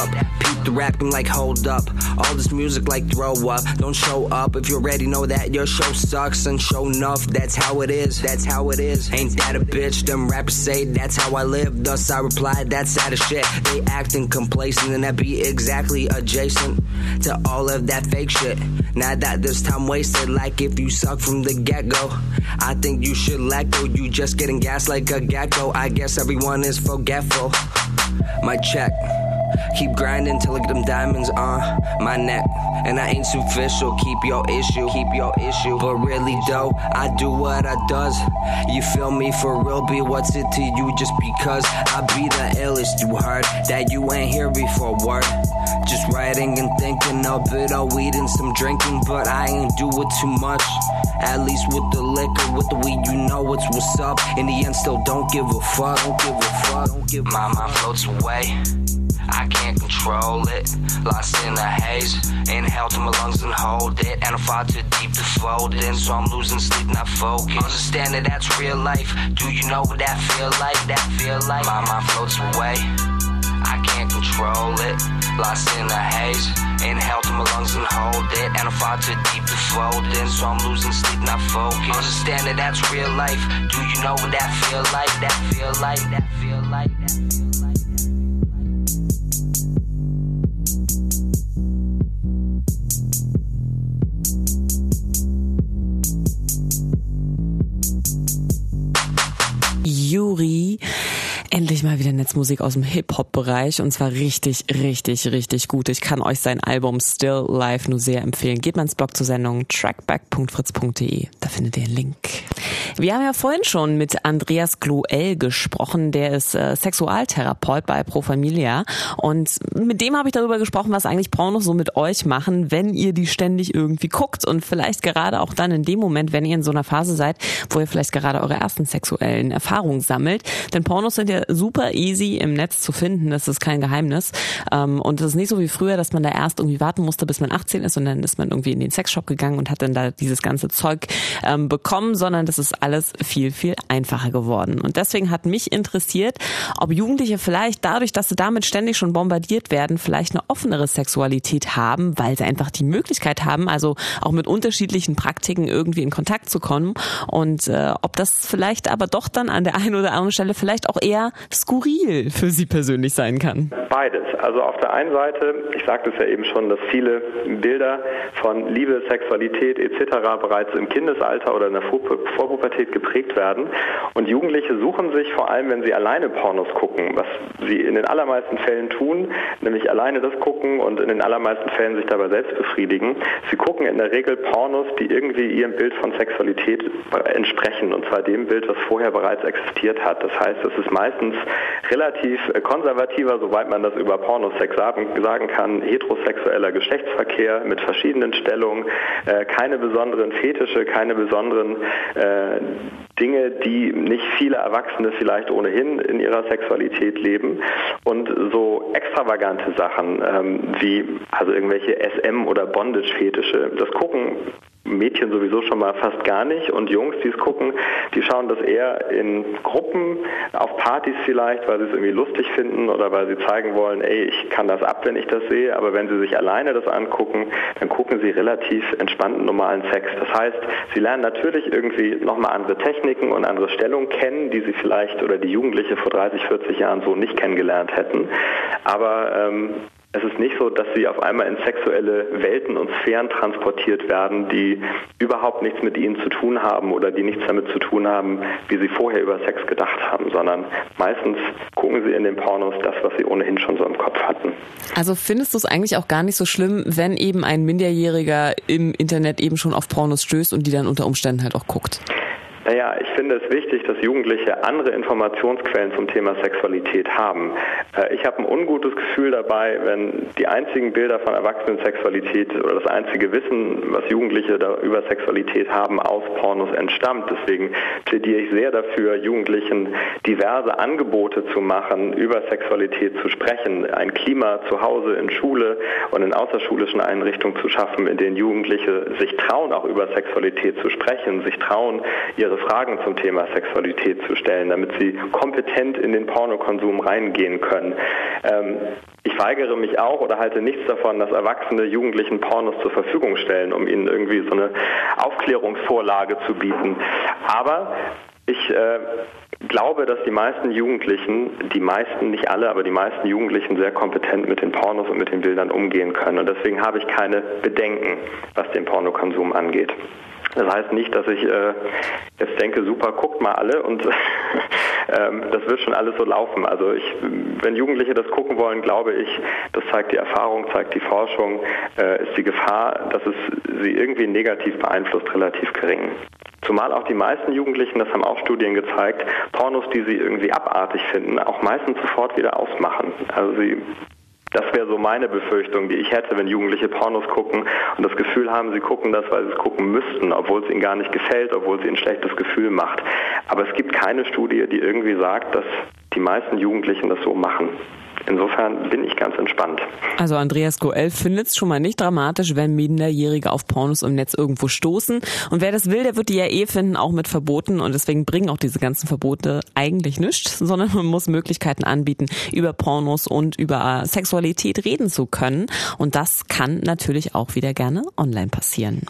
keep the rapping like hold up. All this music like throw up. Don't show up if you already know that your show sucks. And show enough, that's how it is, that's how it is. Ain't that a bitch? Them rappers say that's how I live. Thus I reply, that's sad as shit. They acting complacent and that be exactly adjacent to all of that fake shit. Now that there's time wasted, like if you suck from the get-go, I think you should let go. You just getting gas like a gecko. I guess everyone is forgetful. My check, keep grinding till I get them diamonds on my neck. And I ain't superficial, keep your issue, keep your issue. But really though, I do what I does. You feel me for real, be what's it to you just because I be the illest. You heard that you ain't here before word. Just writing and thinking a bit of weed and some drinking, but I ain't do it too much. At least with the liquor, with the weed, you know it's what's up. In the end, still don't give a fuck, don't give a fuck, don't give a fuck. My mind floats away, I can't control it. Lost in the haze, inhale to my lungs and hold it. And I fall too deep to fold in, so I'm losing sleep, not focus. Understand that that's real life. Do you know what that feel like? That feel like my mind floats away, I can't control it. Lost in the haze, inhale to my lungs and hold it. And I fall too deep to fold in, so I'm losing sleep, not focus. Understand that that's real life. Do you know what that feel like? That feel like, that feel like, that feel like. Yuri. Endlich mal wieder Netzmusik aus dem Hip-Hop-Bereich und zwar richtig, richtig, richtig gut. Ich kann euch sein Album Still Live nur sehr empfehlen. Geht mal ins Blog zur Sendung trackback punkt fritz punkt de. Da findet ihr einen Link. Wir haben ja vorhin schon mit Andreas Gloel gesprochen, der ist äh, Sexualtherapeut bei Pro Familia und mit dem habe ich darüber gesprochen, was eigentlich Pornos so mit euch machen, wenn ihr die ständig irgendwie guckt und vielleicht gerade auch dann in dem Moment, wenn ihr in so einer Phase seid, wo ihr vielleicht gerade eure ersten sexuellen Erfahrungen sammelt. Denn Pornos sind ja super easy im Netz zu finden, das ist kein Geheimnis. Und es ist nicht so wie früher, dass man da erst irgendwie warten musste, bis man achtzehn ist und dann ist man irgendwie in den Sexshop gegangen und hat dann da dieses ganze Zeug ähm, bekommen, sondern das ist alles viel, viel einfacher geworden. Und deswegen hat mich interessiert, ob Jugendliche vielleicht dadurch, dass sie damit ständig schon bombardiert werden, vielleicht eine offenere Sexualität haben, weil sie einfach die Möglichkeit haben, also auch mit unterschiedlichen Praktiken irgendwie in Kontakt zu kommen und äh, ob das vielleicht aber doch dann an der einen oder anderen Stelle vielleicht auch eher skurril für sie persönlich sein kann. Beides. Also auf der einen Seite, ich sagte es ja eben schon, dass viele Bilder von Liebe, Sexualität et cetera bereits im Kindesalter oder in der Vorpubertät geprägt werden und Jugendliche suchen sich vor allem, wenn sie alleine Pornos gucken, was sie in den allermeisten Fällen tun, nämlich alleine das gucken und in den allermeisten Fällen sich dabei selbst befriedigen. Sie gucken in der Regel Pornos, die irgendwie ihrem Bild von Sexualität entsprechen und zwar dem Bild, was vorher bereits existiert hat. Das heißt, es ist meistens relativ konservativer, soweit man das über Pornosex sagen, sagen kann, heterosexueller Geschlechtsverkehr mit verschiedenen Stellungen, äh, keine besonderen Fetische, keine besonderen äh, Dinge, die nicht viele Erwachsene vielleicht ohnehin in ihrer Sexualität leben und so extravagante Sachen ähm, wie also irgendwelche S M- oder Bondage-Fetische, das gucken Mädchen sowieso schon mal fast gar nicht und Jungs, die es gucken, die schauen das eher in Gruppen, auf Partys vielleicht, weil sie es irgendwie lustig finden oder weil sie zeigen wollen, ey, ich kann das ab, wenn ich das sehe, aber wenn sie sich alleine das angucken, dann gucken sie relativ entspannten, normalen Sex. Das heißt, sie lernen natürlich irgendwie nochmal andere Techniken und andere Stellungen kennen, die sie vielleicht oder die Jugendliche vor dreißig, vierzig Jahren so nicht kennengelernt hätten, aber ähm, es ist nicht so, dass sie auf einmal in sexuelle Welten und Sphären transportiert werden, die überhaupt nichts mit ihnen zu tun haben oder die nichts damit zu tun haben, wie sie vorher über Sex gedacht haben, sondern meistens gucken sie in den Pornos das, was sie ohnehin schon so im Kopf hatten. Also findest du es eigentlich auch gar nicht so schlimm, wenn eben ein Minderjähriger im Internet eben schon auf Pornos stößt und die dann unter Umständen halt auch guckt? Naja, ich finde es wichtig, dass Jugendliche andere Informationsquellen zum Thema Sexualität haben. Ich habe ein ungutes Gefühl dabei, wenn die einzigen Bilder von Erwachsenen-Sexualität oder das einzige Wissen, was Jugendliche da über Sexualität haben, aus Pornos entstammt. Deswegen plädiere ich sehr dafür, Jugendlichen diverse Angebote zu machen, über Sexualität zu sprechen, ein Klima zu Hause, in Schule und in außerschulischen Einrichtungen zu schaffen, in denen Jugendliche sich trauen, auch über Sexualität zu sprechen, sich trauen, ihre Fragen zum zum Thema Sexualität zu stellen, damit sie kompetent in den Pornokonsum reingehen können. Ähm, ich weigere mich auch oder halte nichts davon, dass Erwachsene Jugendlichen Pornos zur Verfügung stellen, um ihnen irgendwie so eine Aufklärungsvorlage zu bieten. Aber ich äh, glaube, dass die meisten Jugendlichen, die meisten, nicht alle, aber die meisten Jugendlichen sehr kompetent mit den Pornos und mit den Bildern umgehen können. Und deswegen habe ich keine Bedenken, was den Pornokonsum angeht. Das heißt nicht, dass ich äh, jetzt denke, super, guckt mal alle und ähm, das wird schon alles so laufen. Also ich, wenn Jugendliche das gucken wollen, glaube ich, das zeigt die Erfahrung, zeigt die Forschung, äh, ist die Gefahr, dass es sie irgendwie negativ beeinflusst, relativ gering. Zumal auch die meisten Jugendlichen, das haben auch Studien gezeigt, Pornos, die sie irgendwie abartig finden, auch meistens sofort wieder ausmachen. Also sie Das wäre so meine Befürchtung, die ich hätte, wenn Jugendliche Pornos gucken und das Gefühl haben, sie gucken das, weil sie es gucken müssten, obwohl es ihnen gar nicht gefällt, obwohl es ihnen ein schlechtes Gefühl macht. Aber es gibt keine Studie, die irgendwie sagt, dass die meisten Jugendlichen das so machen. Insofern bin ich ganz entspannt. Also Andreas Goell findet es schon mal nicht dramatisch, wenn Minderjährige auf Pornos im Netz irgendwo stoßen. Und wer das will, der wird die ja eh finden, auch mit Verboten. Und deswegen bringen auch diese ganzen Verbote eigentlich nichts, sondern man muss Möglichkeiten anbieten, über Pornos und über Sexualität reden zu können. Und das kann natürlich auch wieder gerne online passieren.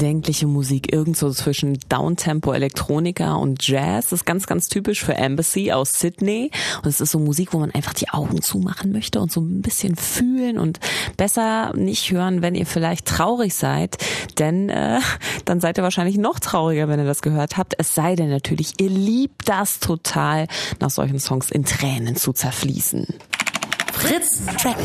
nachdenkliche Musik, irgendwo zwischen Downtempo, Elektronika und Jazz. Das ist ganz, ganz typisch für Embassy aus Sydney. Und es ist so Musik, wo man einfach die Augen zumachen möchte und so ein bisschen fühlen und besser nicht hören, wenn ihr vielleicht traurig seid, denn äh, dann seid ihr wahrscheinlich noch trauriger, wenn ihr das gehört habt. Es sei denn natürlich, ihr liebt das total, nach solchen Songs in Tränen zu zerfließen. Fritz Trackback.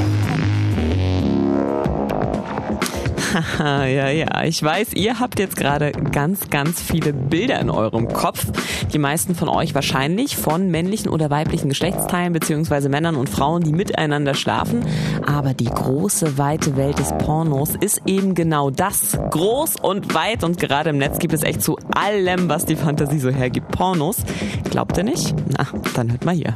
Haha, ja, ja. Ich weiß, ihr habt jetzt gerade ganz, ganz viele Bilder in eurem Kopf. Die meisten von euch wahrscheinlich von männlichen oder weiblichen Geschlechtsteilen beziehungsweise Männern und Frauen, die miteinander schlafen. Aber die große, weite Welt des Pornos ist eben genau das. Groß und weit, und gerade im Netz gibt es echt zu allem, was die Fantasie so hergibt. Pornos. Glaubt ihr nicht? Na, dann hört mal hier.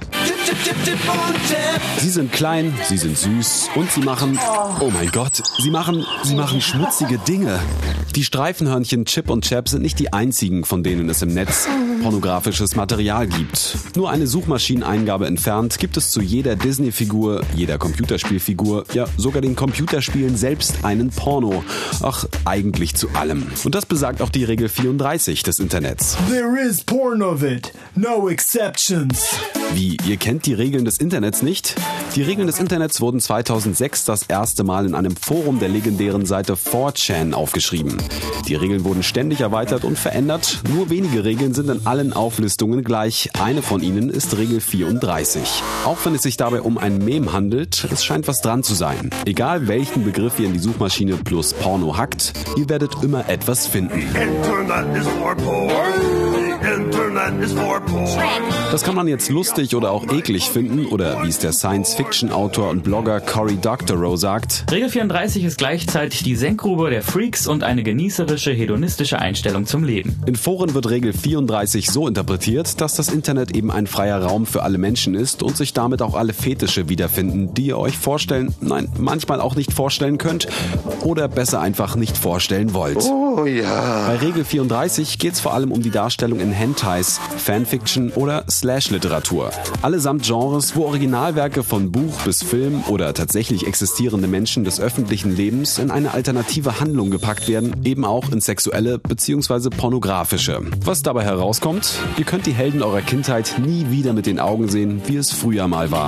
Sie sind klein, sie sind süß und sie machen, oh mein Gott, sie machen, sie machen schmutzige Dinge. Die Streifenhörnchen Chip und Chap sind nicht die einzigen, von denen es im Netz pornografisches Material gibt. Nur eine Suchmaschineneingabe entfernt gibt es zu jeder Disney-Figur, jeder Computerspielfigur, ja sogar den Computerspielen selbst einen Porno. Ach, eigentlich zu allem. Und das besagt auch die Regel vierunddreißig des Internets. There is porn of it, no exceptions. Wie, ihr kennt die Regeln des Internets nicht? Die Regeln des Internets wurden zweitausendsechs das erste Mal in einem Forum der legendären Seite four chan aufgeschrieben. Die Regeln wurden ständig erweitert und verändert. Nur wenige Regeln sind in allen Auflistungen gleich. Eine von ihnen ist Regel vierunddreißig. Auch wenn es sich dabei um ein Mem handelt, es scheint was dran zu sein. Egal welchen Begriff ihr in die Suchmaschine plus Porno hackt, ihr werdet immer etwas finden. Internet is for porn. Internet is for porn. Das kann man jetzt lustig oder auch eklig finden oder wie es der Science-Fiction-Autor und Blogger Cory Doctorow sagt. Regel vierunddreißig ist gleichzeitig die Senkgrube der Freaks und eine genießerische, hedonistische Einstellung zum Leben. In Foren wird Regel vierunddreißig so interpretiert, dass das Internet eben ein freier Raum für alle Menschen ist und sich damit auch alle Fetische wiederfinden, die ihr euch vorstellen, nein, manchmal auch nicht vorstellen könnt oder besser einfach nicht vorstellen wollt. Oh ja. Bei Regel vierunddreißig geht es vor allem um die Darstellung in Hentais, Fanfiction oder Slash-Literatur. Allesamt Genres, wo Originalwerke von Buch bis Film oder tatsächlich existierende Menschen des öffentlichen Lebens in eine alternative Handlung gepackt werden, eben auch in sexuelle bzw. pornografische. Was dabei herauskommt, ihr könnt die Helden eurer Kindheit nie wieder mit den Augen sehen, wie es früher mal war.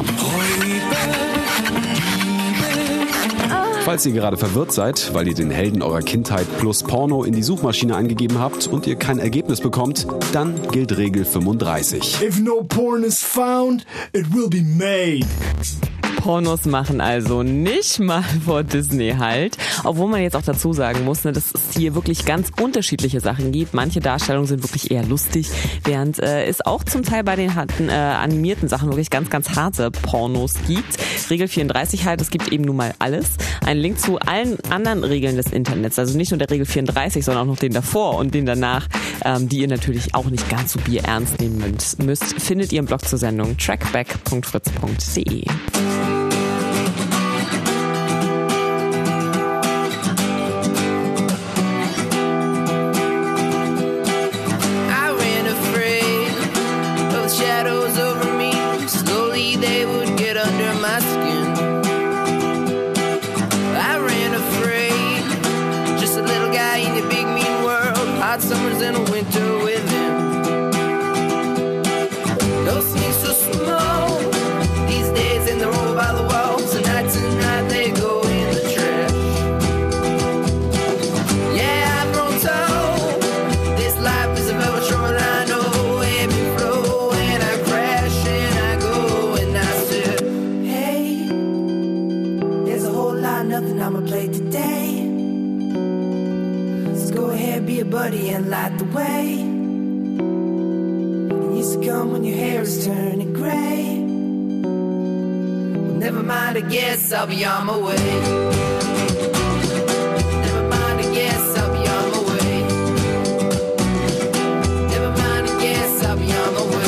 Falls ihr gerade verwirrt seid, weil ihr den Helden eurer Kindheit plus Porno in die Suchmaschine eingegeben habt und ihr kein Ergebnis bekommt, dann gilt Regel fünfunddreißig. If no porn is found, it will be made. Pornos machen also nicht mal vor Disney halt. Obwohl man jetzt auch dazu sagen muss, ne, dass es hier wirklich ganz unterschiedliche Sachen gibt. Manche Darstellungen sind wirklich eher lustig, während äh, es auch zum Teil bei den harten, äh, animierten Sachen wirklich ganz, ganz harte Pornos gibt. Regel vierunddreißig halt, es gibt eben nun mal alles. Ein Link zu allen anderen Regeln des Internets, also nicht nur der Regel vierunddreißig, sondern auch noch den davor und den danach, ähm, die ihr natürlich auch nicht ganz so bierernst nehmen müsst, findet ihr im Blog zur Sendung trackback punkt fritz punkt de. Summers in a winter with him. Those things so small these days, and they're all by the wall. Tonight, tonight they go in the trash. Yeah, I've grown tall. This life is a velvet shore. I know ebb and flow, and I crash and I go, and I said, hey, there's a whole lot of nothing I'ma play today. Go ahead, be a buddy and light the way. It used to come when your hair is turning gray. Well, never mind, I guess I'll be on my way. Never mind, I guess I'll be on my way. Never mind, I guess I'll be on my way.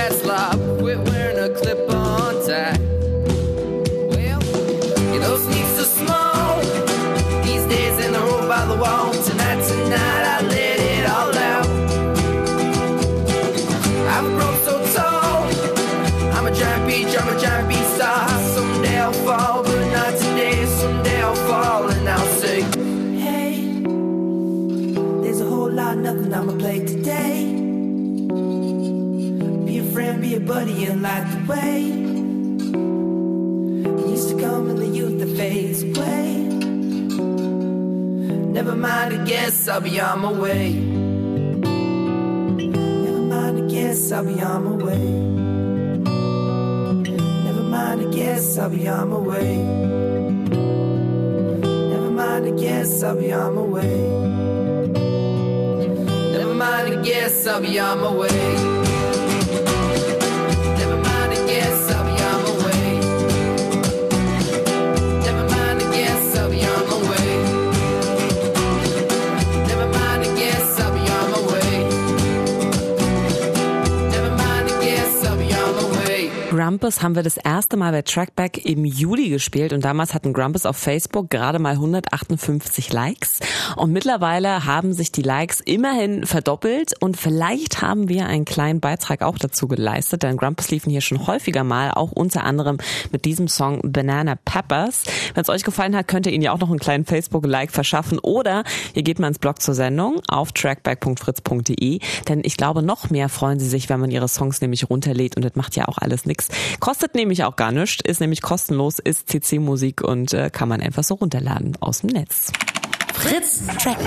that slob. Quit wearing a clip-on tie. Well, yeah, those sneaks are small. These days in the road by the wall. Tonight, tonight, I let it all out. I've grown so tall. I'm a giant beach, I'm a giant beach star. Someday I'll fall, but not today. Someday I'll fall and I'll say, hey, there's a whole lot, nothing I'ma play today. Be a friend, be a buddy, and light the way. It used to come in the youth that fades away. Never mind, I guess I'll be on my way. Never mind, I guess I'll be on my way. Never mind, I guess I'll be on my way. Never mind, I guess I'll be on my way. Never mind, I guess I'll be on my way. Never mind, I guess I'll be on my way. Never mind, I guess I'll be on my way. Never mind, I guess I'll be on my way. Never mind, I guess I'll be on my way. Grumpus haben wir das erste Mal bei Trackback im Juli gespielt und damals hatten Grumpus auf Facebook gerade mal hundertachtundfünfzig Likes und mittlerweile haben sich die Likes immerhin verdoppelt und vielleicht haben wir einen kleinen Beitrag auch dazu geleistet, denn Grumpus liefen hier schon häufiger mal, auch unter anderem mit diesem Song Banana Peppers. Wenn es euch gefallen hat, könnt ihr ihnen ja auch noch einen kleinen Facebook-Like verschaffen oder ihr geht mal ins Blog zur Sendung auf trackback punkt fritz punkt de, denn ich glaube, noch mehr freuen sie sich, wenn man ihre Songs nämlich runterlädt und das macht ja auch alles nichts. Kostet nämlich auch gar nichts, ist nämlich kostenlos, ist C C-Musik und äh, kann man einfach so runterladen aus dem Netz. Fritz Trackback.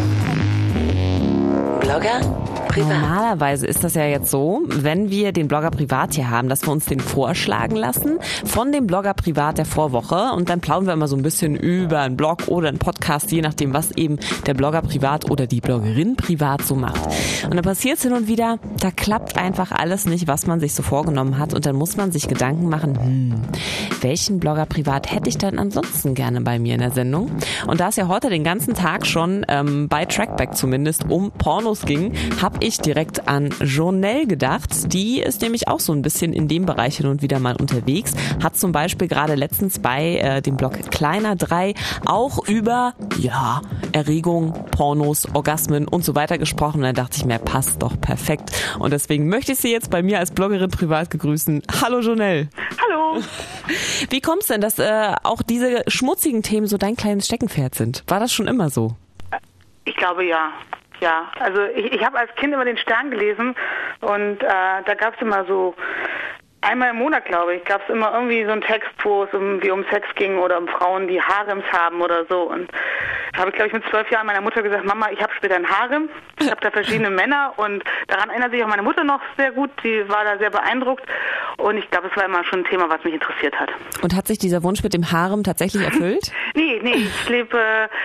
Blogger privat. Normalerweise ist das ja jetzt so, wenn wir den Blogger privat hier haben, dass wir uns den vorschlagen lassen von dem Blogger privat der Vorwoche und dann plaudern wir immer so ein bisschen über einen Blog oder einen Podcast, je nachdem, was eben der Blogger privat oder die Bloggerin privat so macht. Und dann passiert es hin und wieder, da klappt einfach alles nicht, was man sich so vorgenommen hat und dann muss man sich Gedanken machen, hm, welchen Blogger privat hätte ich dann ansonsten gerne bei mir in der Sendung? Und da es ja heute den ganzen Tag schon ähm, bei Trackback zumindest um Pornos ging, habe ich direkt an Jonelle gedacht. Die ist nämlich auch so ein bisschen in dem Bereich hin und wieder mal unterwegs. Hat zum Beispiel gerade letztens bei äh, dem Blog Kleiner drei auch über ja Erregung, Pornos, Orgasmen und so weiter gesprochen. Und dann dachte ich mir, passt doch perfekt. Und deswegen möchte ich sie jetzt bei mir als Bloggerin privat begrüßen. Hallo Jonelle. Hallo. Wie kommt's denn, dass äh, auch diese schmutzigen Themen so dein kleines Steckenpferd sind? War das schon immer so? Ich glaube ja. Ja, also ich, ich habe als Kind immer den Stern gelesen und äh, da gab es immer so, einmal im Monat, glaube ich, gab es immer irgendwie so einen Text, wo es irgendwie um Sex ging oder um Frauen, die Harems haben oder so. Und da habe ich, glaube ich, mit zwölf Jahren meiner Mutter gesagt, Mama, ich habe später ein Harem, ich habe da verschiedene Männer und daran erinnert sich auch meine Mutter noch sehr gut, die war da sehr beeindruckt und ich glaube, es war immer schon ein Thema, was mich interessiert hat. Und hat sich dieser Wunsch mit dem Harem tatsächlich erfüllt? nee, nee, ich lebe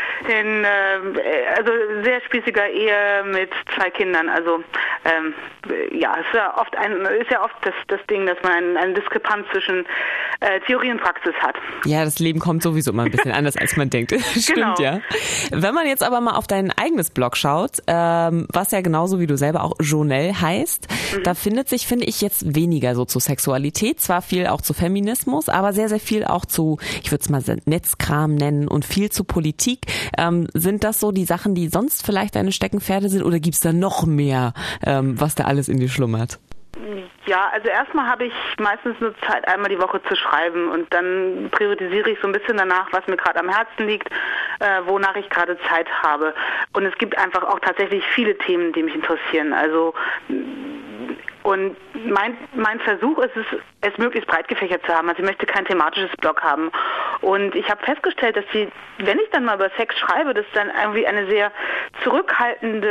in äh, also sehr spießiger Ehe mit zwei Kindern, also ähm, ja, es ist ja oft ein, ist ja oft das, das Ding, dass man eine, eine Diskrepanz zwischen äh, Theorie und Praxis hat. Ja, das Leben kommt sowieso immer ein bisschen anders, als man denkt. Stimmt, genau. Ja. Wenn man jetzt aber mal auf dein eigenes Blog schaut, ähm, was ja genauso wie du selber auch Jonelle heißt, mhm. da findet sich, finde ich, jetzt weniger so zu Sexualität, zwar viel auch zu Feminismus, aber sehr, sehr viel auch zu, ich würde es mal Netzkram nennen und viel zu Politik. Ähm, sind das so die Sachen, die sonst vielleicht deine Steckenpferde sind oder gibt's da noch mehr, ähm, was da alles in dir schlummert? Ja, also erstmal habe ich meistens nur Zeit, einmal die Woche zu schreiben und dann priorisiere ich so ein bisschen danach, was mir gerade am Herzen liegt, äh, wonach ich gerade Zeit habe. Und es gibt einfach auch tatsächlich viele Themen, die mich interessieren. Also und mein mein Versuch ist es, es möglichst breit gefächert zu haben. Also ich möchte kein thematisches Blog haben. Und ich habe festgestellt, dass die, wenn ich dann mal über Sex schreibe, dass dann irgendwie eine sehr zurückhaltende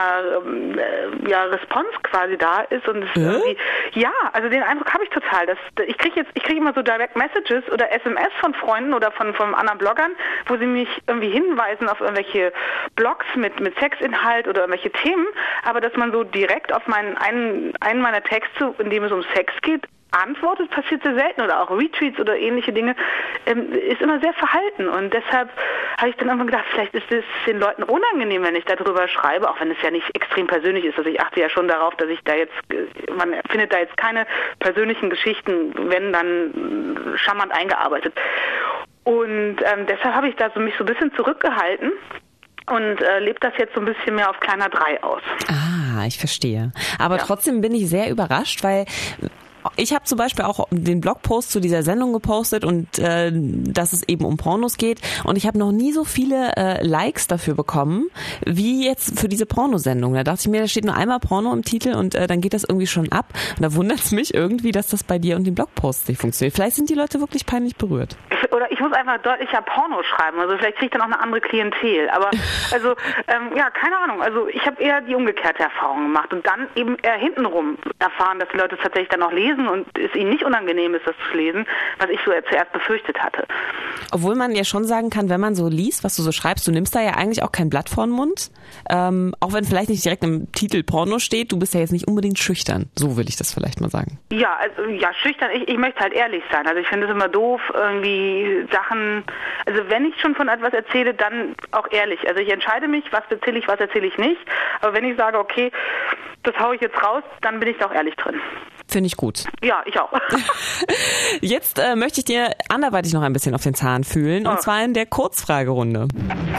äh, ja, Response quasi da ist. Und es äh? irgendwie, ja, also den Eindruck habe ich total. Dass, ich kriege jetzt, ich kriege immer so Direct Messages oder S M S von Freunden oder von, von anderen Bloggern, wo sie mich irgendwie hinweisen auf irgendwelche Blogs mit, mit Sexinhalt oder irgendwelche Themen, aber dass man so direkt auf meinen einen, einen meiner Texte, in dem es um Sex geht, antwortet, passiert sehr selten oder auch Retweets oder ähnliche Dinge, ähm, ist immer sehr verhalten und deshalb habe ich dann irgendwann gedacht, vielleicht ist es den Leuten unangenehm, wenn ich darüber schreibe, auch wenn es ja nicht extrem persönlich ist. Also ich achte ja schon darauf, dass ich da jetzt, man findet da jetzt keine persönlichen Geschichten, wenn dann charmant eingearbeitet. Und ähm, deshalb habe ich da so mich so ein bisschen zurückgehalten und äh, lebe das jetzt so ein bisschen mehr auf kleiner drei aus. Ah, ich verstehe. Aber Ja. trotzdem bin ich sehr überrascht, weil ich habe zum Beispiel auch den Blogpost zu dieser Sendung gepostet und äh, dass es eben um Pornos geht und ich habe noch nie so viele äh, Likes dafür bekommen, wie jetzt für diese Pornosendung. Da dachte ich mir, da steht nur einmal Porno im Titel und äh, dann geht das irgendwie schon ab. Und da wundert es mich irgendwie, dass das bei dir und den Blogposts nicht funktioniert. Vielleicht sind die Leute wirklich peinlich berührt. Oder ich muss einfach deutlicher Porno schreiben, also vielleicht kriege ich dann auch eine andere Klientel. Aber also, ähm, ja, keine Ahnung. Also ich habe eher die umgekehrte Erfahrung gemacht und dann eben eher hintenrum erfahren, dass die Leute es tatsächlich dann auch lesen und es ihnen nicht unangenehm ist, das zu lesen, was ich so zuerst befürchtet hatte. Obwohl man ja schon sagen kann, wenn man so liest, was du so schreibst, du nimmst da ja eigentlich auch kein Blatt vor den Mund. Ähm, auch wenn vielleicht nicht direkt im Titel Porno steht, du bist ja jetzt nicht unbedingt schüchtern. So will ich das vielleicht mal sagen. Ja, also ja, schüchtern, ich, ich möchte halt ehrlich sein. Also ich finde es immer doof, irgendwie Sachen, also wenn ich schon von etwas erzähle, dann auch ehrlich. Also ich entscheide mich, was erzähle ich, was erzähle ich nicht. Aber wenn ich sage, okay, das haue ich jetzt raus, dann bin ich da auch ehrlich drin. Finde ich gut. Ja, ich auch. Jetzt äh, möchte ich dir anderweitig noch ein bisschen auf den Zahn fühlen, und zwar in der Kurzfragerunde.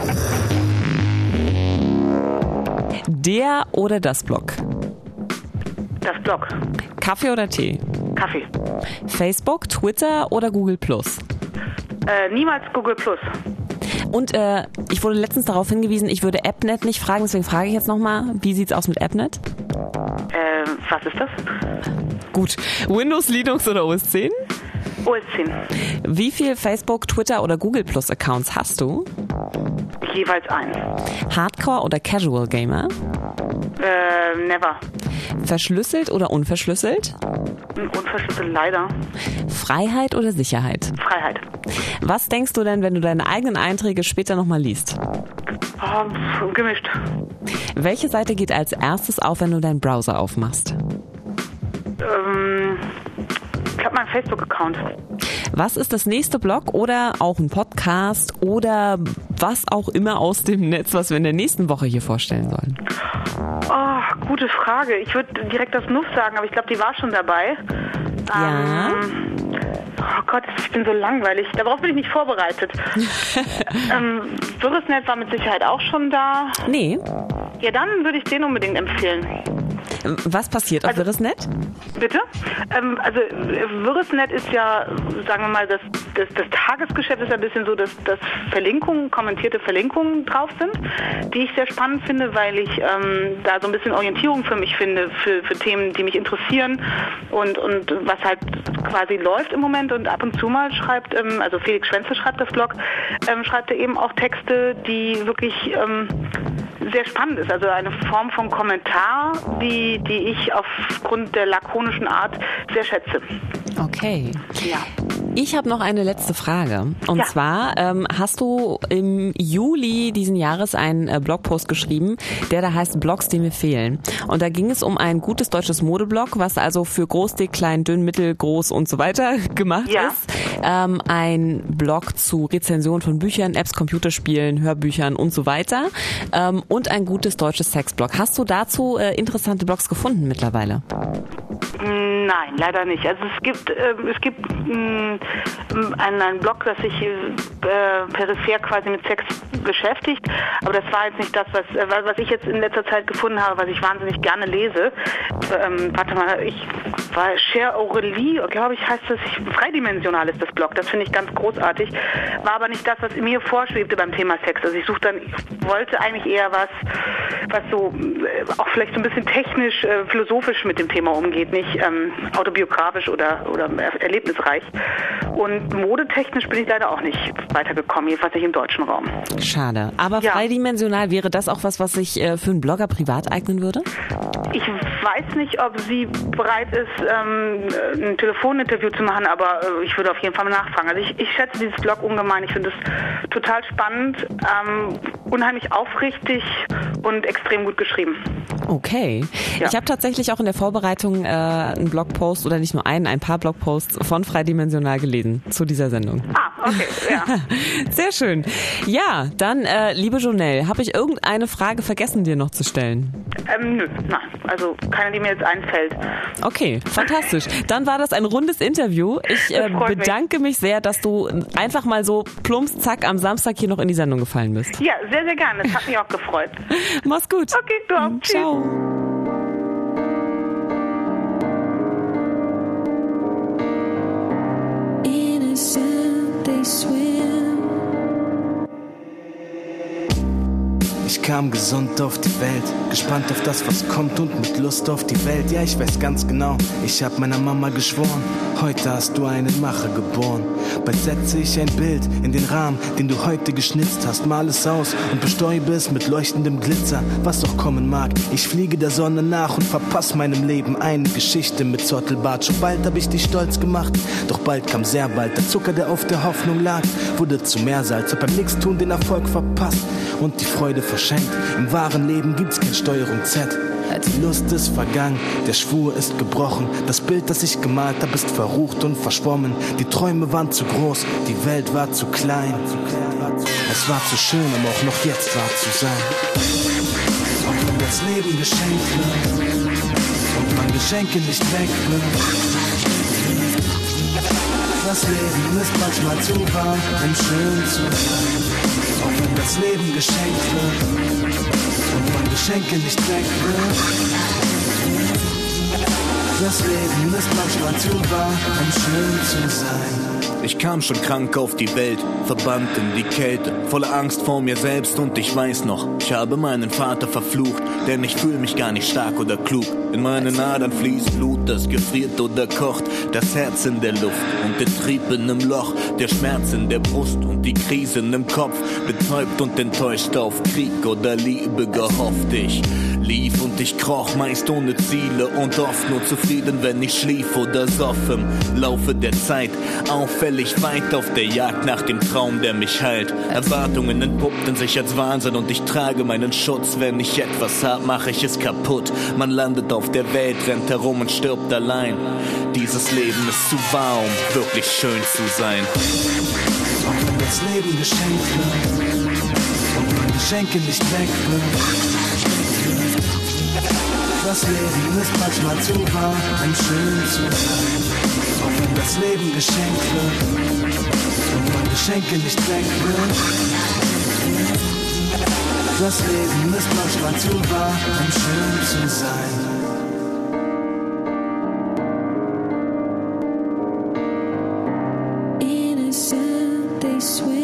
Der oder das Blog? Das Blog. Kaffee oder Tee? Kaffee. Facebook, Twitter oder Google Plus? Äh, niemals Google Plus. Und äh, ich wurde letztens darauf hingewiesen, ich würde AppNet nicht fragen, deswegen frage ich jetzt nochmal, wie sieht's aus mit AppNet? Äh, was ist das? Gut. Windows, Linux oder O S zehn? O S zehn. Wie viel Facebook, Twitter oder Google Plus Accounts hast du? Jeweils einen. Hardcore oder Casual Gamer? Äh, never. Verschlüsselt oder unverschlüsselt? Unverschlüsselt, leider. Freiheit oder Sicherheit? Freiheit. Was denkst du denn, wenn du deine eigenen Einträge später nochmal liest? Oh, gemischt. Welche Seite geht als erstes auf, wenn du deinen Browser aufmachst? Ähm, ich glaube, mein Facebook-Account. Was ist das nächste Blog oder auch ein Podcast oder was auch immer aus dem Netz, was wir in der nächsten Woche hier vorstellen sollen? Oh, gute Frage. Ich würde direkt das Nuff sagen, aber ich glaube, die war schon dabei. Ja. Ähm, oh Gott, ich bin so langweilig. Darauf bin ich nicht vorbereitet. ähm, Virusnet war mit Sicherheit auch schon da. Nee. Ja, dann würde ich den unbedingt empfehlen. Was passiert auf also, Virusnet? Bitte? Ähm, also Virusnet ist ja, sagen wir mal, das, das, das Tagesgeschäft ist ja ein bisschen so, dass, dass Verlinkungen, kommentierte Verlinkungen drauf sind, die ich sehr spannend finde, weil ich ähm, da so ein bisschen Orientierung für mich finde, für, für Themen, die mich interessieren und, und was halt quasi läuft im Moment und ab und zu mal schreibt, ähm, also Felix Schwenzel schreibt das Blog, ähm, schreibt er eben auch Texte, die wirklich ähm, sehr spannend ist, also eine Form von Kommentar, die, die ich aufgrund der lakonischen Art sehr schätze. Okay. Ja. Ich habe noch eine letzte Frage. Und ja. zwar ähm, hast du im Juli diesen Jahres einen äh, Blogpost geschrieben, der da heißt Blogs, die mir fehlen. Und da ging es um ein gutes deutsches Modeblog, was also für groß, dick, klein, dünn, mittel, groß und so weiter gemacht ja. ist. Ähm, ein Blog zu Rezensionen von Büchern, Apps, Computerspielen, Hörbüchern und so weiter. Ähm, und ein gutes deutsches Sexblog. Hast du dazu äh, interessante Blogs gefunden mittlerweile? Nein, leider nicht. Also es gibt äh, es gibt mh, einen, einen Blog, das sich äh, peripher quasi mit Sex beschäftigt, aber das war jetzt nicht das, was äh, was ich jetzt in letzter Zeit gefunden habe, was ich wahnsinnig gerne lese. Ähm, warte mal, ich war Cher Aurelie, glaube ich, heißt das. Ich, dreidimensional ist das Blog. Das finde ich ganz großartig. War aber nicht das, was mir vorschwebte beim Thema Sex. Also ich suchte dann, ich wollte eigentlich eher was, was so äh, auch vielleicht so ein bisschen technisch, äh, philosophisch mit dem Thema umgeht, nicht ähm, autobiografisch oder, oder erlebnisreich. Und modetechnisch bin ich leider auch nicht weitergekommen, jedenfalls nicht im deutschen Raum. Schade. Aber ja. Dreidimensional, wäre das auch was, was sich äh, für einen Blogger privat eignen würde? Ich weiß nicht, ob sie bereit ist, ähm, ein Telefoninterview zu machen, aber äh, ich würde auf jeden Fall mal nachfragen. Also ich, ich schätze dieses Blog ungemein. Ich finde es total spannend, ähm, unheimlich aufrichtig und extrem gut geschrieben. Okay. Ja. Ich habe tatsächlich auch in der Vorbereitung äh, einen Blogpost oder nicht nur einen, ein paar Blogposts von Freidimensional gelesen zu dieser Sendung. Ah, okay, ja. Sehr schön. Ja, dann, äh, liebe Jonelle, habe ich irgendeine Frage vergessen, dir noch zu stellen? Ähm, nö, nein. Also keine, die mir jetzt einfällt. Okay, fantastisch. Dann war das ein rundes Interview. Ich äh, bedanke mich. mich sehr, dass du einfach mal so plumps, zack, am Samstag hier noch in die Sendung gefallen bist. Ja, sehr, sehr gerne. Das hat mich auch gefreut. Mach's gut. Okay, du auch. Ciao. Innocent, they swim. Ich kam gesund auf die Welt, gespannt auf das, was kommt und mit Lust auf die Welt. Ja, ich weiß ganz genau, ich hab meiner Mama geschworen, heute hast du einen Macher geboren. Bald setze ich ein Bild in den Rahmen, den du heute geschnitzt hast, mal es aus und bestäube es mit leuchtendem Glitzer, was auch kommen mag. Ich fliege der Sonne nach und verpass meinem Leben eine Geschichte mit Zottelbart. Schon bald hab ich dich stolz gemacht, doch bald kam sehr bald der Zucker, der auf der Hoffnung lag, wurde zu Meersalz, hab beim Nichtstun den Erfolg verpasst und die Freude verschenkt. Im wahren Leben gibt's kein Steuerung Z. Die Lust ist vergangen, der Schwur ist gebrochen. Das Bild, das ich gemalt hab, ist verrucht und verschwommen. Die Träume waren zu groß, die Welt war zu klein. Es war zu schön, um auch noch jetzt wahr zu sein. Auch wenn das Leben geschenkt wird und man Geschenke nicht wegbringt. Das Leben ist manchmal zu warm, um schön zu sein. Auch wenn das Leben geschenkt wird und man Geschenke nicht wegbringt. Das Leben ist manchmal zu warm, um schön zu sein. Ich kam schon krank auf die Welt, verbannt in die Kälte, voller Angst vor mir selbst und ich weiß noch, ich habe meinen Vater verflucht, denn ich fühle mich gar nicht stark oder klug. In meinen Adern fließt Blut, das gefriert oder kocht, das Herz in der Luft und der Trieb in einem Loch, der Schmerz in der Brust und die Krisen im Kopf, betäubt und enttäuscht auf Krieg oder Liebe gehofft. Ich lief und ich kroch, meist ohne Ziele und oft nur zufrieden, wenn ich schlief oder soff. Im Laufe der Zeit auffällig weit auf der Jagd nach dem Traum, der mich heilt. Erwartungen entpuppten sich als Wahnsinn und ich trage meinen Schutz. Wenn ich etwas hab, mache ich es kaputt. Man landet auf der Welt, rennt herum und stirbt allein. Dieses Leben ist zu wahr, um wirklich schön zu sein. Auch wenn das Leben geschenkt wird und man Geschenke nicht wegbringt. Das Leben ist manchmal zu wahr, um schön zu sein. Auch wenn das Leben geschenkt wird und man Geschenke nicht wegbringt. Das Leben ist manchmal zu wahr, um schön zu sein. Innocent, they swim.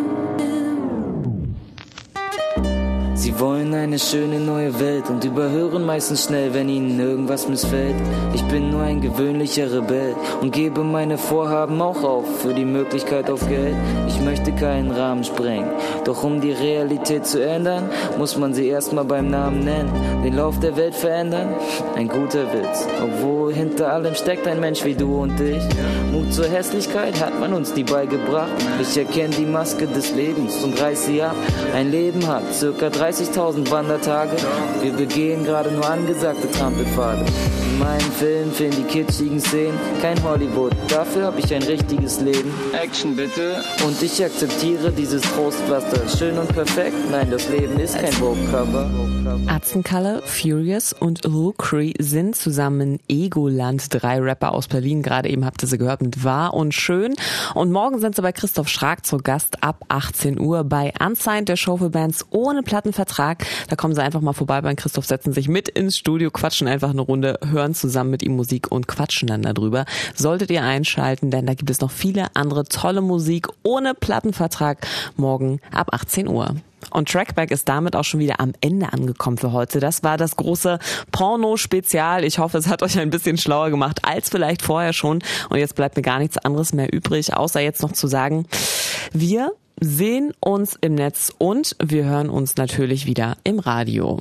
Sie wollen eine schöne neue Welt und überhören meistens schnell, wenn ihnen irgendwas missfällt. Ich bin nur ein gewöhnlicher Rebell und gebe meine Vorhaben auch auf für die Möglichkeit auf Geld. Ich möchte keinen Rahmen sprengen, doch um die Realität zu ändern, muss man sie erstmal beim Namen nennen. Den Lauf der Welt verändern? Ein guter Witz. Obwohl hinter allem steckt ein Mensch wie du und ich. Mut zur Hässlichkeit hat man uns nie beigebracht. Ich erkenne die Maske des Lebens und reiß sie ab. Ein Leben hat circa dreißigtausend Wandertage. Wir begehen gerade nur angesagte Trampelpfade. In meinen Filmen fehlen die kitschigen Szenen. Kein Hollywood, dafür habe ich ein richtiges Leben. Action bitte. Und ich akzeptiere dieses Trostpflaster. Schön und perfekt? Nein, das Leben ist kein Vogue-Cover. Atzenkalle, Furious und Lucre sind zusammen Egoland, drei Rapper aus Berlin. Gerade eben habt ihr sie gehört mit Wahr und Schön. Und morgen sind sie bei Christoph Schrag zu Gast ab achtzehn Uhr bei Unsigned, der Show für Bands ohne Plattenvertrag. Da kommen sie einfach mal vorbei bei Christoph, setzen sich mit ins Studio, quatschen einfach eine Runde, hören zusammen mit ihm Musik und quatschen dann darüber. Solltet ihr einschalten, denn da gibt es noch viele andere tolle Musik ohne Plattenvertrag morgen ab achtzehn Uhr. Und Trackback ist damit auch schon wieder am Ende angekommen für heute. Das war das große Porno-Spezial. Ich hoffe, es hat euch ein bisschen schlauer gemacht als vielleicht vorher schon. Und jetzt bleibt mir gar nichts anderes mehr übrig, außer jetzt noch zu sagen, wir sehen uns im Netz und wir hören uns natürlich wieder im Radio.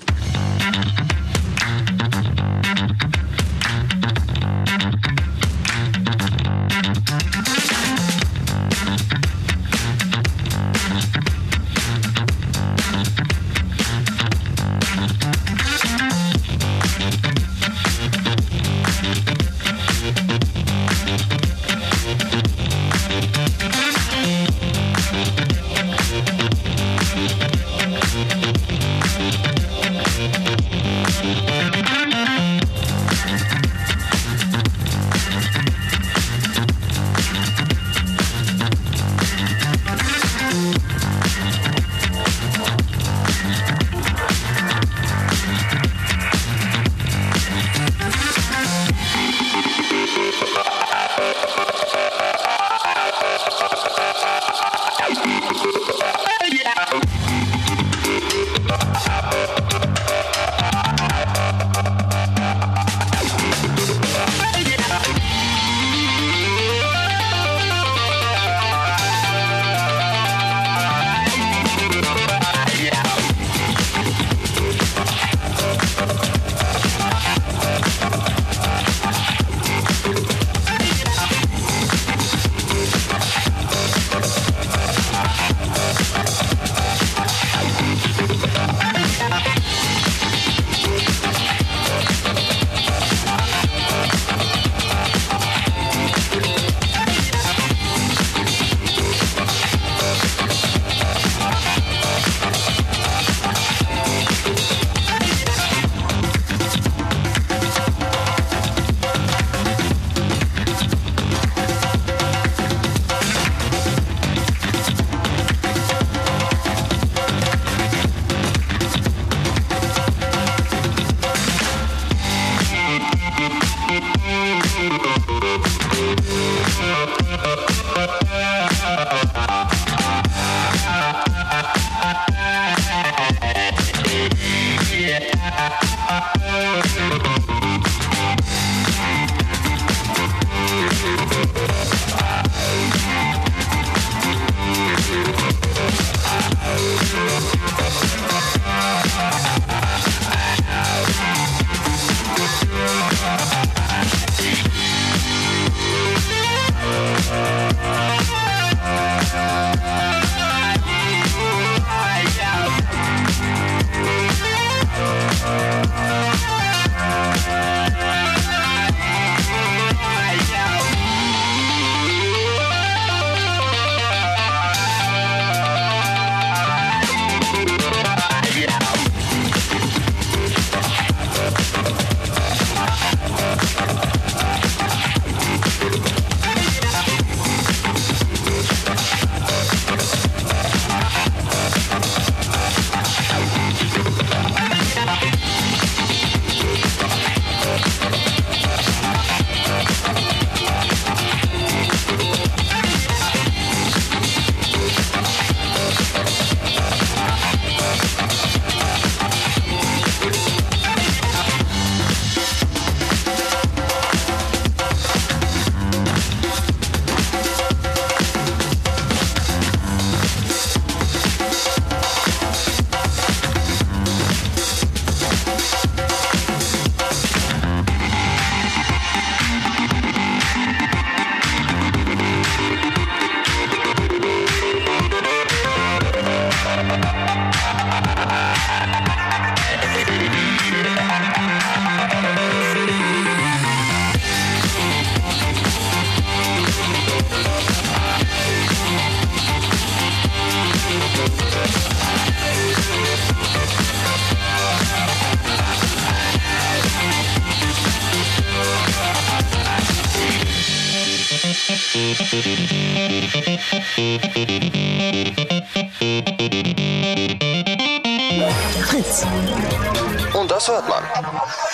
Fritz. Und das hört man.